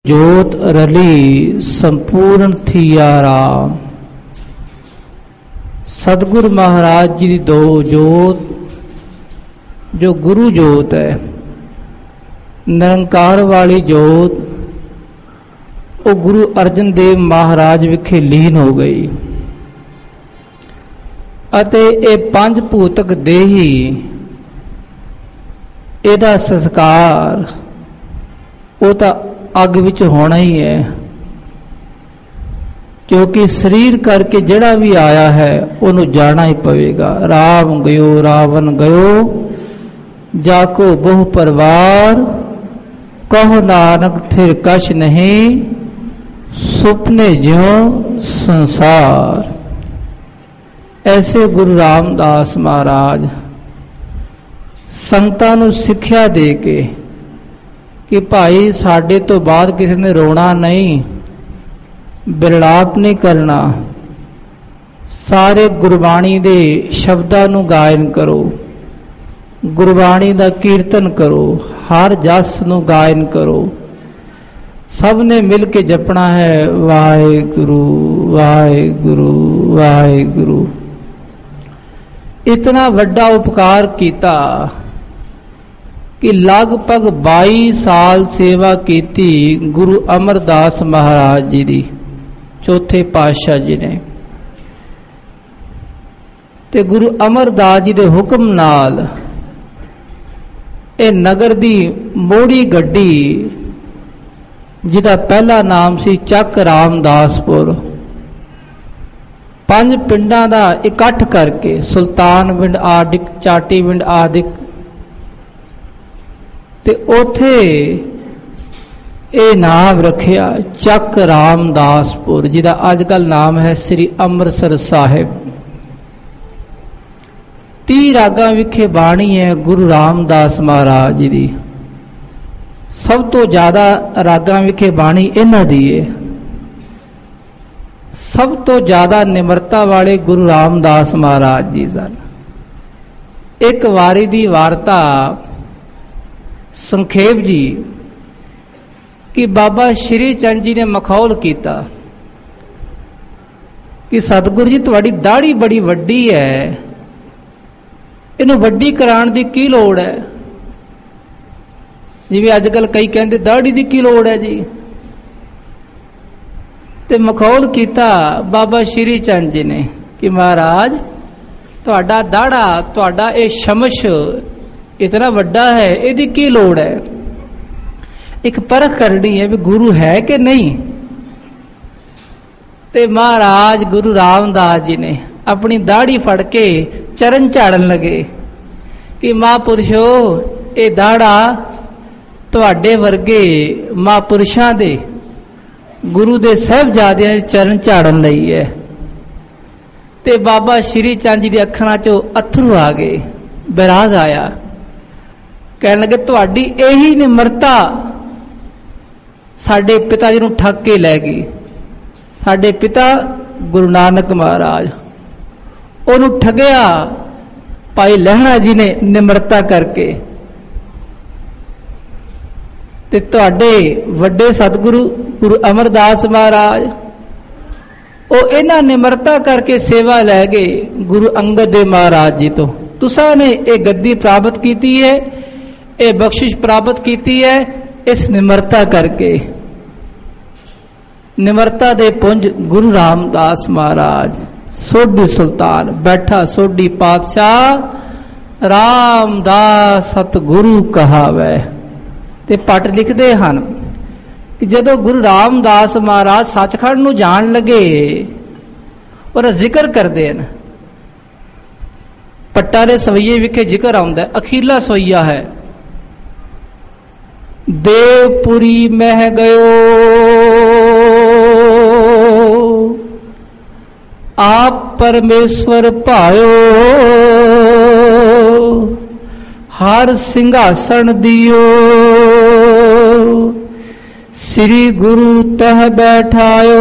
जोत रली संपूर्ण थिया राम। सतगुरु महाराज जी की दो जोत, जो गुरु जोत है निरंकार वाली जोत, वो गुरु अर्जन देव महाराज विखे लीन हो गई। अते ये पंज भूतक देही इहदा संस्कार वो तो अग विच होना ही है, क्योंकि शरीर करके जिहड़ा भी आया है उन्हों जाना ही पवेगा। राम गयो रावण गयो, जाको बहु परवार, कहो नानक थिर कछ नहीं, सुपने ज्यों संसार। ऐसे गुरु रामदास महाराज संगतां नूं सिक्ख्या दे के कि भाई साडे तो बाद किसी ने रोना नहीं, बिरलाप नहीं करना, सारे गुरबाणी दे शब्दां नूं गायन करो, गुरबाणी दा कीर्तन करो, हर जस नूं गायन करो, सब ने मिल के जपना है वाहिगुरु वाहिगुरु वाहिगुरु। इतना वड्डा उपकार किया कि लगभग 22 साल सेवा की गुरु अमरदास महाराज जी दी, चौथे पातशाह जी ने। ते गुरु अमरदास जी दे हुक्म नाल ए नगर दी मोड़ी गड्डी, जिहदा पहला नाम सी चक रामदासपुर, 5 पिंडां दा इकट्ठ करके सुल्तान पिंड आदिक, चाटी पिंड आदिक, ते ओथे ये नाम रखिया चक रामदासपुर, जिहदा अजकल नाम है श्री अमृतसर साहिब। 30 रागां विखे बाणी है गुरु रामदास महाराज जी दी। सब तो ज्यादा रागां विखे बाणी इन्हां दी है। सब तो ज्यादा निमरता वाले गुरु रामदास महाराज जी सन। एक वारी दी वार्ता संखेप जी कि बाबा श्री चंद जी ने मखौल किया कि सतगुरु जी तुहाडी दाढ़ी बड़ी वड्डी है, इनू वड्डी कराण दी की लोड़ है। जिवें अजकल कई कहंदे दाढ़ी दी की लोड़ है जी। ते मखौल किया बाबा श्री चंद जी ने कि महाराज तुहाडा दाढ़ा, तुहाडा ये शमश इतना वड्डा है, इहदी की लोड़ है। एक परख करनी है भी गुरु है कि नहीं। ते महाराज गुरु रामदास जी ने अपनी दाढ़ी फड़ के चरण झाड़न लगे कि महापुरुषो ये दाढ़ा तुहाडे वर्गे महापुरुषां दे, गुरु दे साहिबजादियां दे चरण झाड़न लई है। ते बाबा श्री चंद जी दी अखां चों अथरू आ गए, बैराग आया, कहने लगे तुहाडी यही निमरता साडे पिता जी नूं ठग के लै गई। साडे पिता गुरु नानक महाराज उन्होंने ठगया भाई लहणा जी ने निमरता करके। ते तुहाडे वड्डे सतगुरु गुरु अमरदास महाराज वो इन्हां निमरता करके सेवा लै गए गुरु अंगद देव महाराज जी तो। तुसां ने ये गद्दी प्राप्त की है, ये बख्शिश प्राप्त की है इस निमरता करके। निमरता दे पुंज गुरु रामदास महाराज, सोढ़ी सुल्तान बैठा सोढ़ी पातशाह रामदास सतगुरु कहावै। ते पट लिखते हैं कि जदों गुरु रामदास महाराज सचखंड नूं जाण लगे और जिक्र करते हैं, पट्टा दे सवैये विखे जिक्र आउंदा है, अखीरला सवैया है देवपुरी मह गयो आप परमेश्वर पायो, हर सिंहासन दियो श्री गुरु तह बैठायो।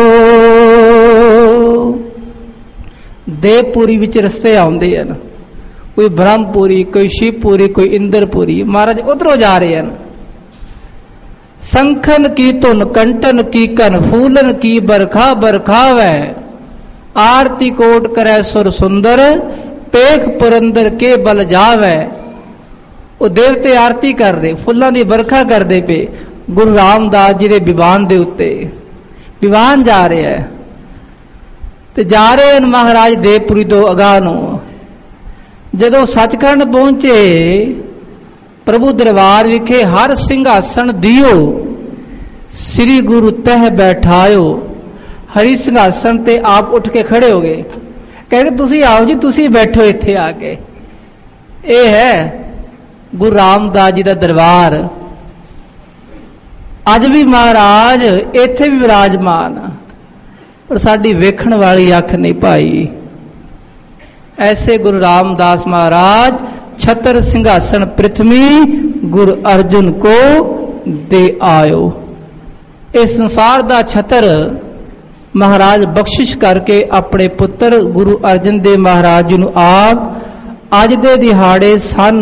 देवपुरी विच रस्ते आउंदे हन, कोई ब्रह्मपुरी, कोई शिवपुरी, कोई इंद्रपुरी। महाराज उधरों जा रहे हैं संखन की धुन कंटन की कन फूलन की बरखा बरखावै आरती कोट करे सुर सुंदर पेख पुरंदर के बल जावै। वो देवते आरती कर रहे, फुल्लां दी बरखा करदे पे गुरु रामदास जी दे विवान दे उत्ते। विवान जा रहे है ते जा रहे हैं महाराज देवपुरी तो अगाह नूं। जदों सचखंड पहुंचे प्रभु दरबार विखे हर सिंघासन दियो श्री गुरु तह बैठायो। हरी सिंघासन ते आप उठ के खड़े हो गए, कहते तुसी आओ जी, तुसी बैठो इत्थे आके। ये है गुरु रामदास जी का दरबार। अज भी महाराज इत्थे भी विराजमान, पर साडी वेखण वाली अख नहीं पाई। ऐसे गुरु रामदास महाराज छतर सिंहासन पृथ्वी गुरु अर्जुन को दे आयो। इस संसार दा छतर महाराज बख्शिश करके अपने पुत्र गुरु अर्जन देव महाराज जी नूं आप अज दे दिहाड़े सन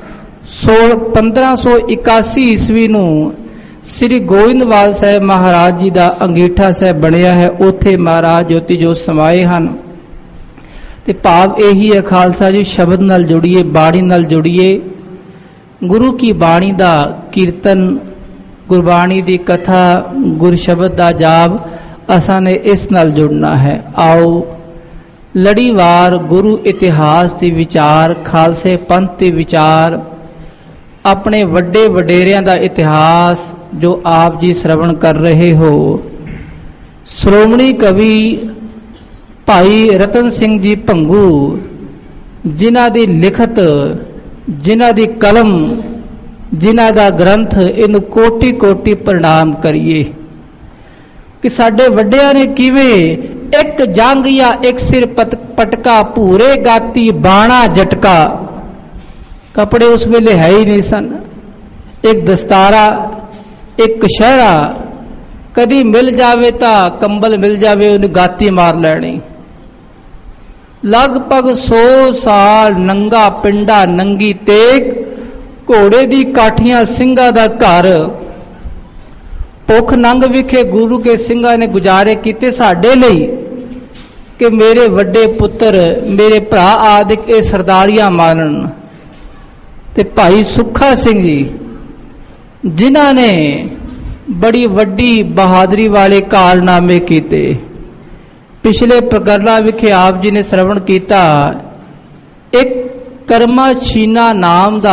1581 ईस्वी नूं श्री गोविंदवाल साहब महाराज जी का अंगीठा साहब बनया है। उत्थे महाराज ज्योति जोत समाए हैं। ते भाव यही है खालसा जी, शब्द नाल जुड़िए, बाणी नाल जुड़िए। गुरु की बाणी का कीर्तन, गुरबाणी की कथा, गुर शब्द का जाप असा ने इस नाल जुड़ना है। आओ लड़ीवार गुरु इतिहास के विचार, खालसे पंथ के विचार, अपने वड्डे वडेरियां का इतिहास जो आप जी श्रवण कर रहे हो। श्रोमणी कवि भाई रतन सिंह जी भंगू जिन्हां दी लिखत, जिन्हां दी कलम, जिन्हां दा ग्रंथ, इनू कोटि कोटि प्रणाम करिए कि साडे वड्डियां ने किवें एक जंग या एक सिर पटका, भूरे गाती बाणा झटका। कपड़े उस वेले है ही नहीं सन, एक दस्तारा, एक कशहरा, कदी मिल जावे ता कंबल मिल जावे उन्हें गाती मार लैनी। लगभग 100 साल नंगा पिंडा नंगी तेग, घोड़े दी काठियां सिंगा दा घर। भुख नंग विखे गुरु के सिंगा ने गुजारे किते साडे लई कि मेरे वड्डे पुत्र, मेरे भरा आदिक ये सरदारियां मानन। ते भाई सुखा सिंह जी जिन्हां ने बड़ी वड्डी बहादुरी वाले कारनामे कीते। पिछले प्रकरणा विखे आप जी ने श्रवण किया, एक कर्मा छीना नाम दा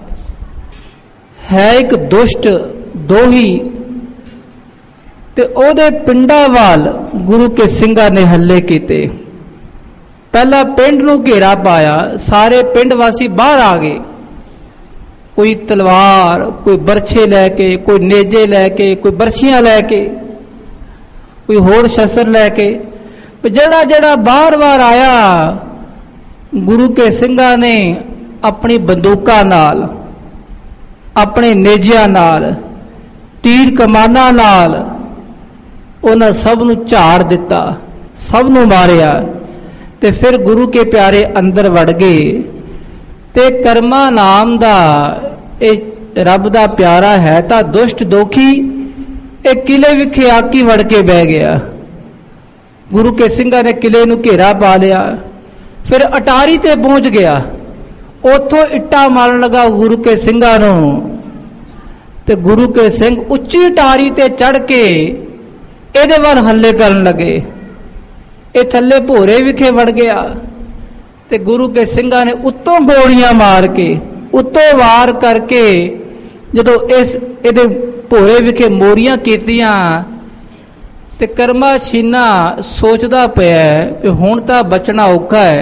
है एक दुष्ट दोही, ते ओदे पिंडा वाल गुरु के सिंगा ने हल्ले कीते। पहला पिंड नूं घेरा पाया, सारे पिंड वासी बाहर आ गए। कोई तलवार, कोई बरछे लैके, कोई नेजे लैके, कोई बरछियां लैके, कोई होर शस्त्र लैके। जड़ा जड़ा बार बार आया गुरु के सिंगा ने अपनी बंदूकां नाल, अपने नेजियां नाल, तीर कमाना नाल उन्हां सब नूं झाड़ दिता, सब नूं मारिया। ते फिर गुरु के प्यारे अंदर वड़ गए। ते कर्मा नाम दा ਇਹ रब दा प्यारा है ता दुष्ट दोखी एक किले विखे आकी वड़ के बह गया। गुरु के सिंगा ने किले नूं घेरा पा लिया, फिर अटारी ते पहुंच गया। उथों इट्टा मारन लगा गुरु के सिंगा नूं, ते गुरु के सिंह उच्ची अटारी ते चढ़ के इहदे वल हल्ले करन लगे। ये थल्ले भोरे विखे वड़ गया ते गुरु के सिंगा ने उत्तों गोलियां मार के, उत्तों वार करके जदों इस इहदे भोरे विखे मोरियां कीतियां ते कर्मा छीना सोचदा पिया कि हुण तां बचना औखा है।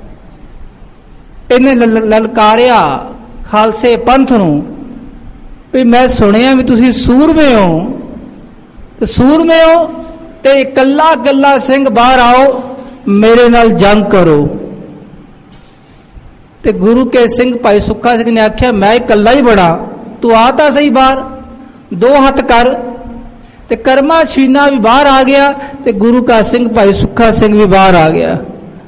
इहने ललकारिया खालसे पंथ नूं भी मैं सुनिया भी तुसीं सूरमे हो, ते सूरमे हो ते कल्ला कल्ला सिंह बाहर आओ, मेरे नाल जंग करो। ते गुरु के सिंह भाई सुखा सिंह ने आख्या मैं कल्ला ही बड़ा, तू आता सही बाहर, दो हाथ कर। ते कर्मा छीना भी बाहर आ गया, ते गुरु का सिंह भाई सुखा सिंह भी बाहर आ गया।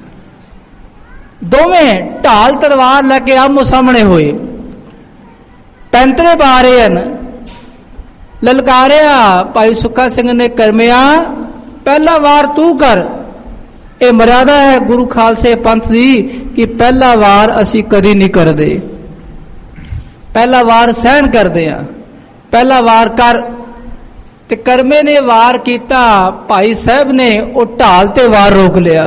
दोवें ढाल तलवार लैके आमो सामने होए, पैंतरे पा रहे हैं। ਲਲਕਾਰਿਆ ਭਾਈ ਸੁੱਖਾ ਸਿੰਘ ਨੇ, ਕਰਮਿਆ ਪਹਿਲਾ ਵਾਰ ਤੂੰ ਕਰ। ਇਹ ਮਰਿਆਦਾ ਹੈ ਗੁਰੂ ਖਾਲਸੇ ਪੰਥ ਦੀ ਕਿ ਪਹਿਲਾ ਵਾਰ ਅਸੀਂ ਕਦੀ ਨਹੀਂ ਕਰਦੇ, ਪਹਿਲਾ ਵਾਰ ਸਹਿਣ ਕਰਦੇ ਆ, ਪਹਿਲਾ ਵਾਰ ਕਰ। ਤੇ ਕਰਮੇ ਨੇ ਵਾਰ ਕੀਤਾ, ਭਾਈ ਸਾਹਿਬ ਨੇ ਉਹ ਢਾਲ ਤੇ ਵਾਰ ਰੋਕ ਲਿਆ।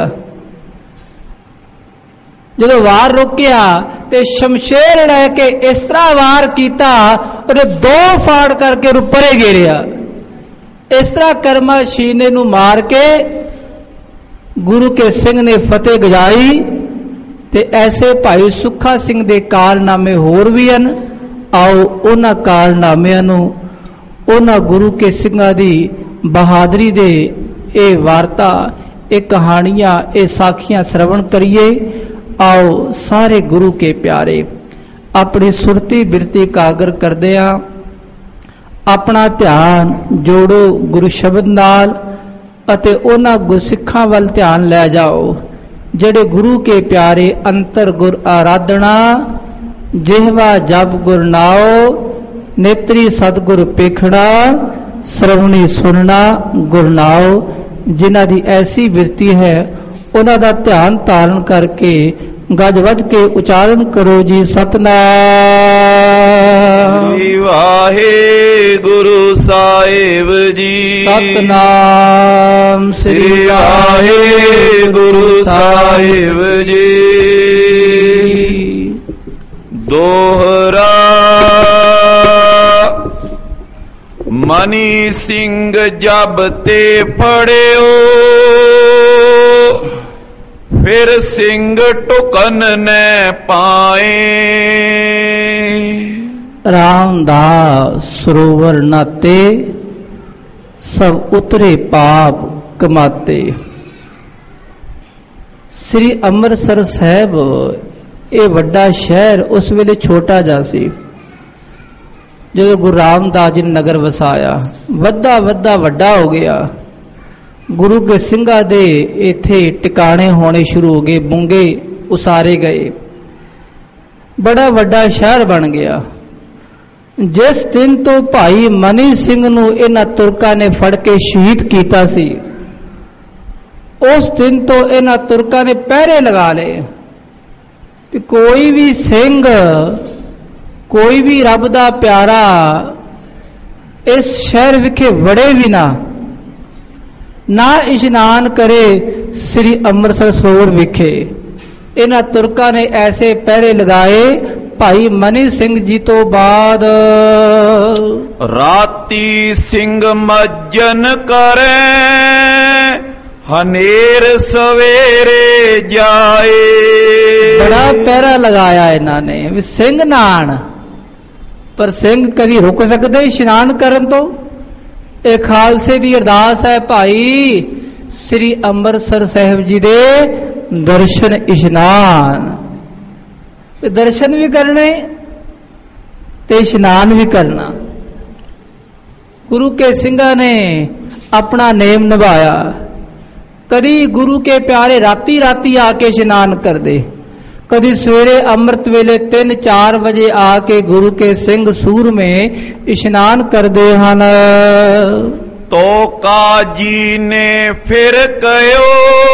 ਜਦੋਂ ਵਾਰ ਰੋਕਿਆ ਤੇ ਸ਼ਮਸ਼ੇਰ ਲੈ ਕੇ ਇਸ ਤਰ੍ਹਾਂ ਵਾਰ ਕੀਤਾ, ਉਹਨੇ ਦੋ ਫਾੜ ਕਰਕੇ ਉਹਨੂੰ ਪਰੇ ਘੇਰਿਆ। ਇਸ ਤਰ੍ਹਾਂ ਕਰਮਾ ਸ਼ੀਨੇ ਨੂੰ ਮਾਰ ਕੇ ਗੁਰੂ ਕੇ ਸਿੰਘ ਨੇ ਫਤਿਹ ਗਜਾਈ। ਤੇ ਐਸੇ ਭਾਈ ਸੁੱਖਾ ਸਿੰਘ ਦੇ ਕਾਰਨਾਮੇ ਹੋਰ ਵੀ ਹਨ। ਆਓ ਉਹਨਾਂ ਕਾਰਨਾਮਿਆਂ ਨੂੰ, ਉਹਨਾਂ ਗੁਰੂ ਕੇ ਸਿੰਘਾਂ ਦੀ ਬਹਾਦਰੀ ਦੇ ਇਹ ਵਾਰਤਾ, ਇਹ ਕਹਾਣੀਆਂ, ਇਹ ਸਾਖੀਆਂ ਸਰਵਣ ਕਰੀਏ। ਆਓ ਸਾਰੇ ਗੁਰੂ ਕੇ ਪਿਆਰੇ ਆਪਣੀ ਸੁਰਤੀ ਬਿਰਤੀ ਕਾਗਰ ਕਰਦਿਆਂ ਆਪਣਾ ਧਿਆਨ ਜੋੜੋ ਗੁਰੂ ਸ਼ਬਦ ਨਾਲ ਅਤੇ ਉਹਨਾਂ ਗੁਰਸਿੱਖਾਂ ਵੱਲ ਧਿਆਨ ਲੈ ਜਾਓ ਜਿਹੜੇ ਗੁਰੂ ਕੇ ਪਿਆਰੇ ਅੰਤਰ ਗੁਰ ਆਰਾਧਨਾ, ਜਿਹਵਾ ਜਪ ਗੁਰ ਨਾਉ, ਨੇਤਰੀ ਸਤਿਗੁਰ ਪੇਖਣਾ, ਸਰਵਣੀ ਸੁਣਨਾ ਗੁਰ ਨਾਉ। ਜਿਨ੍ਹਾਂ ਦੀ ਐਸੀ ਬਿਰਤੀ ਹੈ ਉਹਨਾਂ ਦਾ ਧਿਆਨ ਧਾਰਨ ਕਰਕੇ ਗੱਜ ਵੱਜ ਕੇ ਉਚਾਰਨ ਕਰੋ ਜੀ, ਸਤਿਨਾਮ ਸ੍ਰੀ ਵਾਹਿਗੁਰੂ ਸਾਹਿਬ ਜੀ, ਸਤਿਨਾਮ ਸ੍ਰੀ ਵਾਹਿਗੁਰੂ ਸਾਹਿਬ ਜੀ। ਦੋਹਰਾ ਮਨੀ ਸਿੰਘ ਜਬ ਤੇ ਫੜਿਓ, ਫਿਰ ਸਿੰਘ ਟੁਕਨ ਨੇ ਪਾਏ। ਰਾਮਦਾਸ ਸਰੋਵਰ ਨਾਤੇ, ਸਭ ਉਤਰੇ ਪਾਪ ਕਮਾਤੇ। ਸ੍ਰੀ ਅੰਮ੍ਰਿਤਸਰ ਸਾਹਿਬ ਇਹ ਵੱਡਾ ਸ਼ਹਿਰ ਉਸ ਵੇਲੇ ਛੋਟਾ ਜਿਹਾ ਸੀ। ਜਦੋਂ ਗੁਰੂ ਰਾਮਦਾਸ ਜੀ ਨੇ ਨਗਰ ਵਸਾਇਆ, ਵੱਧਾ ਵੱਧਾ ਵੱਡਾ ਹੋ ਗਿਆ। ਗੁਰੂ ਕੇ ਸਿੰਘਾਂ ਦੇ ਇੱਥੇ ਟਿਕਾਣੇ ਹੋਣੇ ਸ਼ੁਰੂ ਹੋ ਗਏ, ਬੁੰਗੇ ਉਸਾਰੇ ਗਏ, ਬੜਾ ਵੱਡਾ ਸ਼ਹਿਰ ਬਣ ਗਿਆ। ਜਿਸ ਦਿਨ ਤੋਂ ਭਾਈ ਮਨੀ ਸਿੰਘ ਨੂੰ ਇਹਨਾਂ ਤੁਰਕਾਂ ਨੇ ਫੜ ਕੇ ਸ਼ਹੀਦ ਕੀਤਾ ਸੀ, ਉਸ ਦਿਨ ਤੋਂ ਇਹਨਾਂ ਤੁਰਕਾਂ ਨੇ ਪਹਿਰੇ ਲਗਾ ਲਏ ਕਿ ਕੋਈ ਵੀ ਸਿੰਘ, ਕੋਈ ਵੀ ਰੱਬ ਦਾ ਪਿਆਰਾ ਇਸ ਸ਼ਹਿਰ ਵਿਖੇ ਵੜੇ ਵੀ ਨਾ ਇਸ਼ਨਾਨ ਕਰੇ ਸ੍ਰੀ ਅੰਮ੍ਰਿਤਸਰ ਸਰੋਵਰ ਵਿਖੇ। ਇਹਨਾਂ ਤੁਰਕਾਂ ਨੇ ਐਸੇ ਪਹਿਰੇ ਲਗਾਏ। ਭਾਈ ਮਨੀ ਸਿੰਘ ਜੀ ਤੋਂ ਬਾਅਦ ਰਾਤੀ ਸਿੰਘ ਮੱਜਨ ਕਰੇ, ਹਨੇਰ ਸਵੇਰੇ ਜਾਏ। ਬੜਾ ਪਹਿਰਾ ਲਗਾਇਆ ਇਹਨਾਂ ਨੇ ਵੀ ਸਿੰਘ ਨਾਣ, ਪਰ ਸਿੰਘ ਕਦੀ ਰੁਕ ਸਕਦੇ ਇਸ਼ਨਾਨ ਕਰਨ ਤੋਂ? ਇਹ ਖਾਲਸੇ ਦੀ ਅਰਦਾਸ ਹੈ ਭਾਈ ਸ੍ਰੀ ਅੰਮ੍ਰਿਤਸਰ ਸਾਹਿਬ ਜੀ ਦੇ ਦਰਸ਼ਨ ਇਸ਼ਨਾਨ। ਦਰਸ਼ਨ ਵੀ ਕਰਨੇ ਤੇ ਇਸ਼ਨਾਨ ਵੀ ਕਰਨਾ। ਗੁਰੂ ਕੇ ਸਿੰਘਾਂ ਨੇ ਆਪਣਾ ਨੇਮ ਨਿਭਾਇਆ। ਕਦੀ ਗੁਰੂ ਕੇ ਪਿਆਰੇ ਰਾਤੀ ਰਾਤੀ ਆ ਕੇ ਇਸ਼ਨਾਨ ਕਰਦੇ, ਕਦੀ ਸਵੇਰੇ ਅੰਮ੍ਰਿਤ ਵੇਲੇ 3-4 ਵਜੇ ਆ ਕੇ ਗੁਰੂ ਕੇ ਸਿੰਘ ਸੂਰਮੇ ਇਸ਼ਨਾਨ ਕਰਦੇ ਹਨ। ਤੋ ਕਾਜੀ ਨੇ ਫਿਰ ਕਹਿਓ,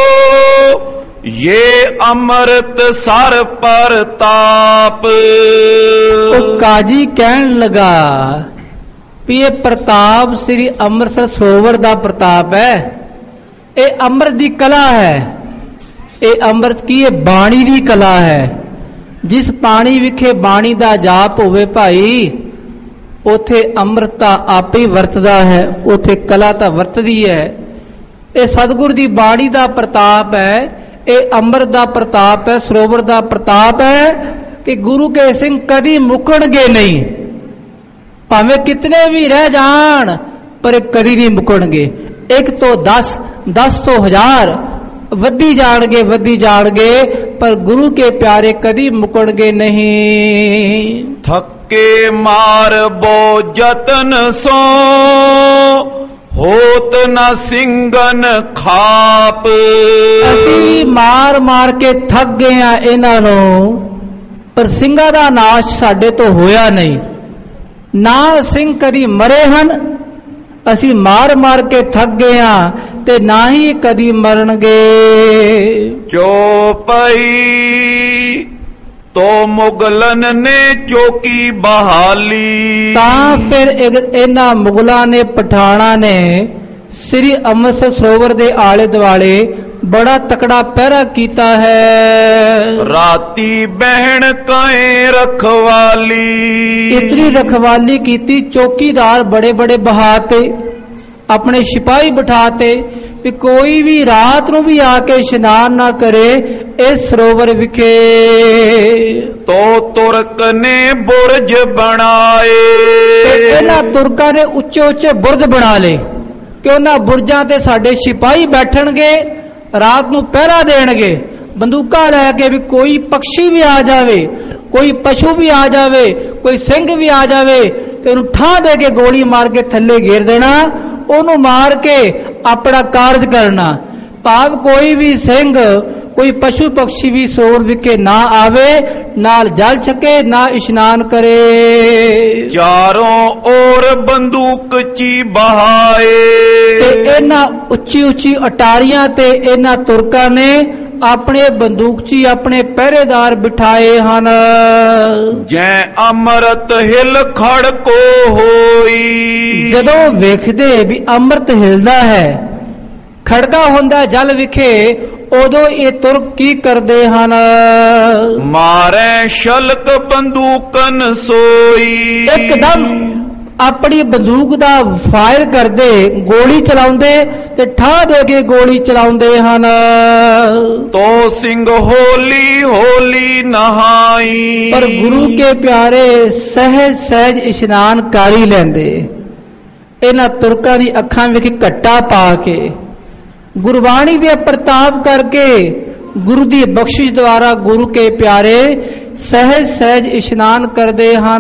ਇਹ ਅੰਮ੍ਰਿਤ ਸਰ ਪ੍ਰਤਾਪ। ਉਹ ਕਾਜੀ ਕਹਿਣ ਲਗਾ ਵੀ ਇਹ ਪ੍ਰਤਾਪ ਸ੍ਰੀ ਅੰਮ੍ਰਿਤਸਰ ਸਰੋਵਰ ਦਾ ਪ੍ਰਤਾਪ ਹੈ, ਇਹ ਅੰਮ੍ਰਿਤ ਦੀ ਕਲਾ ਹੈ। ਇਹ ਅੰਮ੍ਰਿਤ ਕੀ ਹੈ? ਬਾਣੀ ਦੀ ਕਲਾ ਹੈ। ਜਿਸ ਪਾਣੀ ਵਿਖੇ ਬਾਣੀ ਦਾ ਜਾਪ ਹੋਵੇ ਭਾਈ, ਉਥੇ ਅੰਮ੍ਰਿਤ ਤਾਂ ਆਪੇ ਵਰਤਦਾ ਹੈ, ਉਥੇ ਕਲਾ ਤਾਂ ਵਰਤਦੀ ਹੈ। ਇਹ ਸਤਿਗੁਰ ਦੀ ਬਾਣੀ ਦਾ ਪ੍ਰਤਾਪ ਹੈ, ਇਹ ਅੰਮ੍ਰਿਤ ਦਾ ਪ੍ਰਤਾਪ ਹੈ, ਸਰੋਵਰ ਦਾ ਪ੍ਰਤਾਪ ਹੈ ਕਿ ਗੁਰੂ ਕੇ ਸਿੰਘ ਕਦੀ ਮੁੱਕਣਗੇ ਨਹੀਂ। ਭਾਵੇਂ ਕਿਤਨੇ ਵੀ ਰਹਿ ਜਾਣ ਪਰ ਕਦੀ ਨਹੀਂ ਮੁੱਕਣਗੇ। 1 ਤੋਂ 10, 10 ਤੋਂ 1000 ਵੱਧੀ ਜਾਣਗੇ ਪਰ ਗੁਰੂ ਕੇ ਪਿਆਰੇ ਕਦੀ ਮੁਕਣਗੇ ਨਹੀਂ। ਥੱਕੇ ਮਾਰ ਬੋ ਜਤਨ ਸੋ, ਹੋਤ ਨਾ ਸਿੰਘਨ ਖਾਪ। ਅਸੀਂ ਵੀ ਮਾਰ ਕੇ ਥੱਕ ਗਏ ਆ ਇਹਨਾਂ ਨੂੰ, ਪਰ ਸਿੰਘਾਂ ਦਾ ਨਾਸ਼ ਸਾਡੇ ਤੋਂ ਹੋਇਆ ਨਹੀਂ। ਨਾ ਸਿੰਘ ਕਦੀ ਮਰੇ ਹਨ, ਅਸੀਂ ਮਾਰ ਮਾਰ ਕੇ ਥੱਕ ਗਏ ਹਾਂ ਤੇ ਨਾ ਹੀ ਕਦੀ ਮਰਨਗੇ। ਚੌਪਈ ਤੋ ਮੁਗਲਨ ਨੇ ਚੌਕੀ ਬਹਾਲੀ। ਤਾਂ ਫਿਰ ਇਹਨਾਂ ਮੁਗਲਾਂ ਨੇ, ਪਠਾਣਾ ਨੇ ਸ੍ਰੀ ਅੰਮ੍ਰਿਤਸਰ ਸਰੋਵਰ ਦੇ ਆਲੇ ਦੁਆਲੇ ਬੜਾ ਤਕੜਾ ਪਹਿਰਾ ਕੀਤਾ ਹੈ। ਰਾਤੀ ਬਹਿਣ ਕਾਏ ਰਖਵਾਲੀ। ਇਤਨੀ ਰਖਵਾਲੀ ਕੀਤੀ, ਚੌਕੀਦਾਰ ਬੜੇ ਬੜੇ ਬਹਾਤੇ, ਆਪਣੇ ਸਿਪਾਹੀ ਬਿਠਾਤੇ ਵੀ ਕੋਈ ਵੀ ਰਾਤ ਨੂੰ ਵੀ ਆ ਕੇ ਇਸ਼ਨਾਨ ਨਾ ਕਰੇ ਇਸ ਸਰੋਵਰ ਵਿਖੇ। ਤੋ ਤੁਰਕ ਨੇ ਬੁਰਜ ਬਣਾਏ। ਇਹਨਾਂ ਤੁਰਕਾਂ ਨੇ ਉੱਚੇ ਉੱਚੇ ਬੁਰਜ ਬਣਾ ਲਏ ਕਿ ਉਹਨਾਂ ਬੁਰਜਾਂ ਤੇ ਸਾਡੇ ਸਿਪਾਹੀ ਬੈਠਣਗੇ, ਰਾਤ ਨੂੰ ਪਹਿਰਾ ਦੇਣਗੇ ਬੰਦੂਕਾਂ ਲੈ ਕੇ, ਵੀ ਕੋਈ ਪੰਛੀ ਵੀ ਆ ਜਾਵੇ, ਕੋਈ ਪਸ਼ੂ ਵੀ ਆ ਜਾਵੇ, ਕੋਈ ਸਿੰਘ ਵੀ ਆ ਜਾਵੇ ਤੇ ਉਹਨੂੰ ਠਾਹ ਦੇ ਕੇ ਗੋਲੀ ਮਾਰ ਕੇ ਥੱਲੇ ਘੇਰ ਦੇਣਾ, ਉਹਨੂੰ ਮਾਰ ਕੇ ਆਪਣਾ ਕਾਰਜ ਕਰਨਾ। ਭਾਵ ਕੋਈ ਵੀ ਸਿੰਘ, ਕੋਈ ਪਸ਼ੂ ਪਕਸ਼ੀ ਵੀ ਸਰੋਵਰ ਵਿਖੇ ਨਾ ਆਵੇ, ਨਾਲ ਜਲ ਛਕੇ, ਨਾ ਇਸ਼ਨਾਨ ਕਰੇ। ਚਾਰੋਂ ओर ਬੰਦੂਕ ਚੀ ਬਹਾਏ। ਤੇ ਇਹਨਾਂ ਉੱਚੀ ਉੱਚੀ ਅਟਾਰੀਆਂ ਤੇ ਇਹਨਾਂ ਤੁਰਕਾਂ ਨੇ ਆਪਣੇ ਬੰਦੂਕਚੀ, ਆਪਣੇ ਪਹਿਰੇਦਾਰ ਬਿਠਾਏ ਹਨ। ਜੈ ਅੰਮ੍ਰਿਤ ਹਿਲ ਖੜਕੋ ਹੋਈ। ਜਦੋਂ ਵੇਖਦੇ ਵੀ ਅੰਮ੍ਰਿਤ ਹਿਲਦਾ ਹੈ, ਖੜਕਾ ਹੁੰਦਾ ਜਲ ਵਿਖੇ, ਉਦੋਂ ਇਹ ਤੁਰਕ ਕੀ ਕਰਦੇ ਹਨ? ਮਾਰੇ ਸ਼ਲਕ ਬੰਦੂਕਨ ਸੋਈ। ਇੱਕਦਮ ਆਪਣੀ ਬੰਦੂਕ ਦਾ ਫਾਇਰ ਕਰਦੇ, ਗੋਲੀ ਚਲਾਉਂਦੇ ਤੇ ਠਾਹ ਦੇ ਕੇ ਗੋਲੀ ਚਲਾਉਂਦੇ ਹਨ। ਤੋ ਸਿੰਘ ਹੋਲੀ ਹੋਲੀ ਨਹਾਈ। ਪਰ ਗੁਰੂ ਕੇ ਪਿਆਰੇ ਸਹਿਜ ਸਹਿਜ ਇਸ਼ਨਾਨ ਕਰ ਹੀ ਲੈਂਦੇ। ਇਹਨਾਂ ਤੁਰਕਾਂ ਦੀ ਅੱਖਾਂ ਵਿੱਚ ਘੱਟਾ ਪਾ ਕੇ, ਗੁਰਬਾਣੀ ਦੇ ਪ੍ਰਤਾਪ ਕਰਕੇ, ਗੁਰੂ ਦੀ ਬਖਸ਼ਿਸ਼ ਦੁਆਰਾ ਗੁਰੂ ਕੇ ਪਿਆਰੇ ਸਹਿਜ ਸਹਿਜ ਇਸ਼ਨਾਨ ਕਰਦੇ ਹਨ।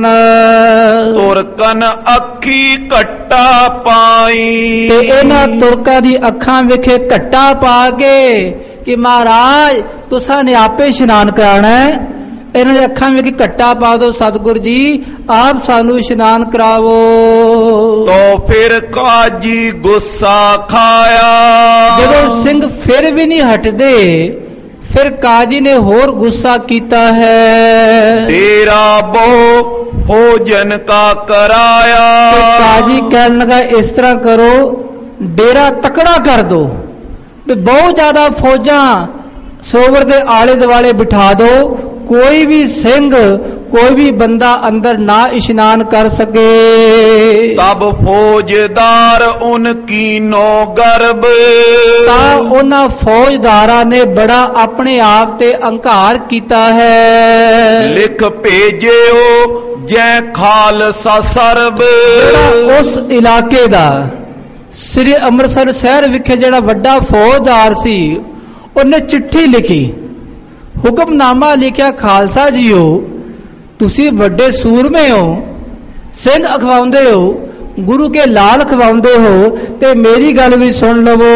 ਤੁਰਕਨ ਅੱਖੀ ਘੱਟਾ ਪਾਈ। ਤੇ ਇਹਨਾਂ ਤੁਰਕਾਂ ਦੀ ਅੱਖਾਂ ਵਿਖੇ ਘੱਟਾ ਪਾ ਕੇ ਕਿ ਮਹਾਰਾਜ ਤੁਸਾਂ ਨੇ ਆਪੇ ਇਸ਼ਨਾਨ ਕਰਾਉਣਾ ਹੈ, ਇਹਨਾਂ ਦੀ ਅੱਖਾਂ ਵਿੱਚ ਘੱਟਾ ਪਾ ਦਿਓ ਸਤਿਗੁਰੂ ਜੀ, ਆਪ ਸਾਨੂੰ ਇਸ਼ਨਾਨ ਕਰਾਵੋ। ਤੋ ਫਿਰ ਕਾਜੀ ਗੁੱਸਾ ਖਾਇਆ। ਜਦੋਂ ਸਿੰਘ ਫਿਰ ਵੀ ਨਹੀਂ ਹਟਦੇ, ਫਿਰ ਕਾਜੀ ਨੇ ਹੋਰ ਗੁੱਸਾ ਕੀਤਾ ਹੈ। ਤੇਰਾ ਬਹੁ ਭੋਜਨ ਕਾ ਕਰਾਇਆ। ਤੇ ਕਾਜੀ ਕਹਿਣ ਲੱਗਾ ਇਸ ਤਰ੍ਹਾਂ ਕਰੋ, ਡੇਰਾ ਤਕੜਾ ਕਰ ਦੋ, ਵੀ ਬਹੁਤ ਜ਼ਿਆਦਾ ਫੌਜਾਂ ਸਰੋਵਰ ਦੇ ਆਲੇ ਦੁਆਲੇ ਬਿਠਾ ਦੋ, ਕੋਈ ਵੀ ਸਿੰਘ, ਕੋਈ ਵੀ ਬੰਦਾ ਅੰਦਰ ਨਾ ਇਸ਼ਨਾਨ ਕਰ ਸਕੇ। ਤਬ ਫੌਜਦਾਰ ਉਨਕੀ ਨੋ ਗਰਬ। ਤਾਂ ਉਹਨਾਂ ਫੌਜਦਾਰਾਂ ਨੇ ਬੜਾ ਆਪਣੇ ਆਪ ਤੇ ਅਹੰਕਾਰ ਕੀਤਾ ਹੈ। ਲਿਖ ਭੇਜਿਓ ਜੈ ਖਾਲਸਾ ਸਰਬ। ਉਸ ਇਲਾਕੇ ਦਾ ਸ੍ਰੀ ਅੰਮ੍ਰਿਤਸਰ ਸ਼ਹਿਰ ਵਿਖੇ ਜਿਹੜਾ ਵੱਡਾ ਫੌਜਦਾਰ ਸੀ, ਉਹਨੇ ਚਿੱਠੀ ਲਿਖੀ, ਹੁਕਮਨਾਮਾ ਲਿਖਿਆ, ਖਾਲਸਾ ਜੀਓ ਤੁਸੀਂ ਵੱਡੇ ਸੂਰਮੇ ਹੋ, ਸਿੰਘ ਅਖਵਾਉਂਦੇ ਹੋ, ਗੁਰੂ ਕੇ ਲਾਲ ਖਵਾਉਂਦੇ ਹੋ, ਤੇ ਮੇਰੀ ਗੱਲ ਵੀ ਸੁਣ ਲਵੋ।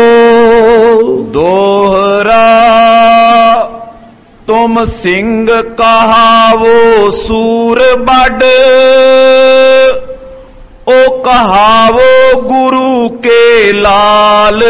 ਦੋਹਰਾ ਤੁਮ ਸਿੰਘ ਕਹਾਵੋ ਸੂਰ ਬੱਡ, ਉਹ ਕਹਾਵੋ ਗੁਰੂ ਕੇ ਲਾਲ।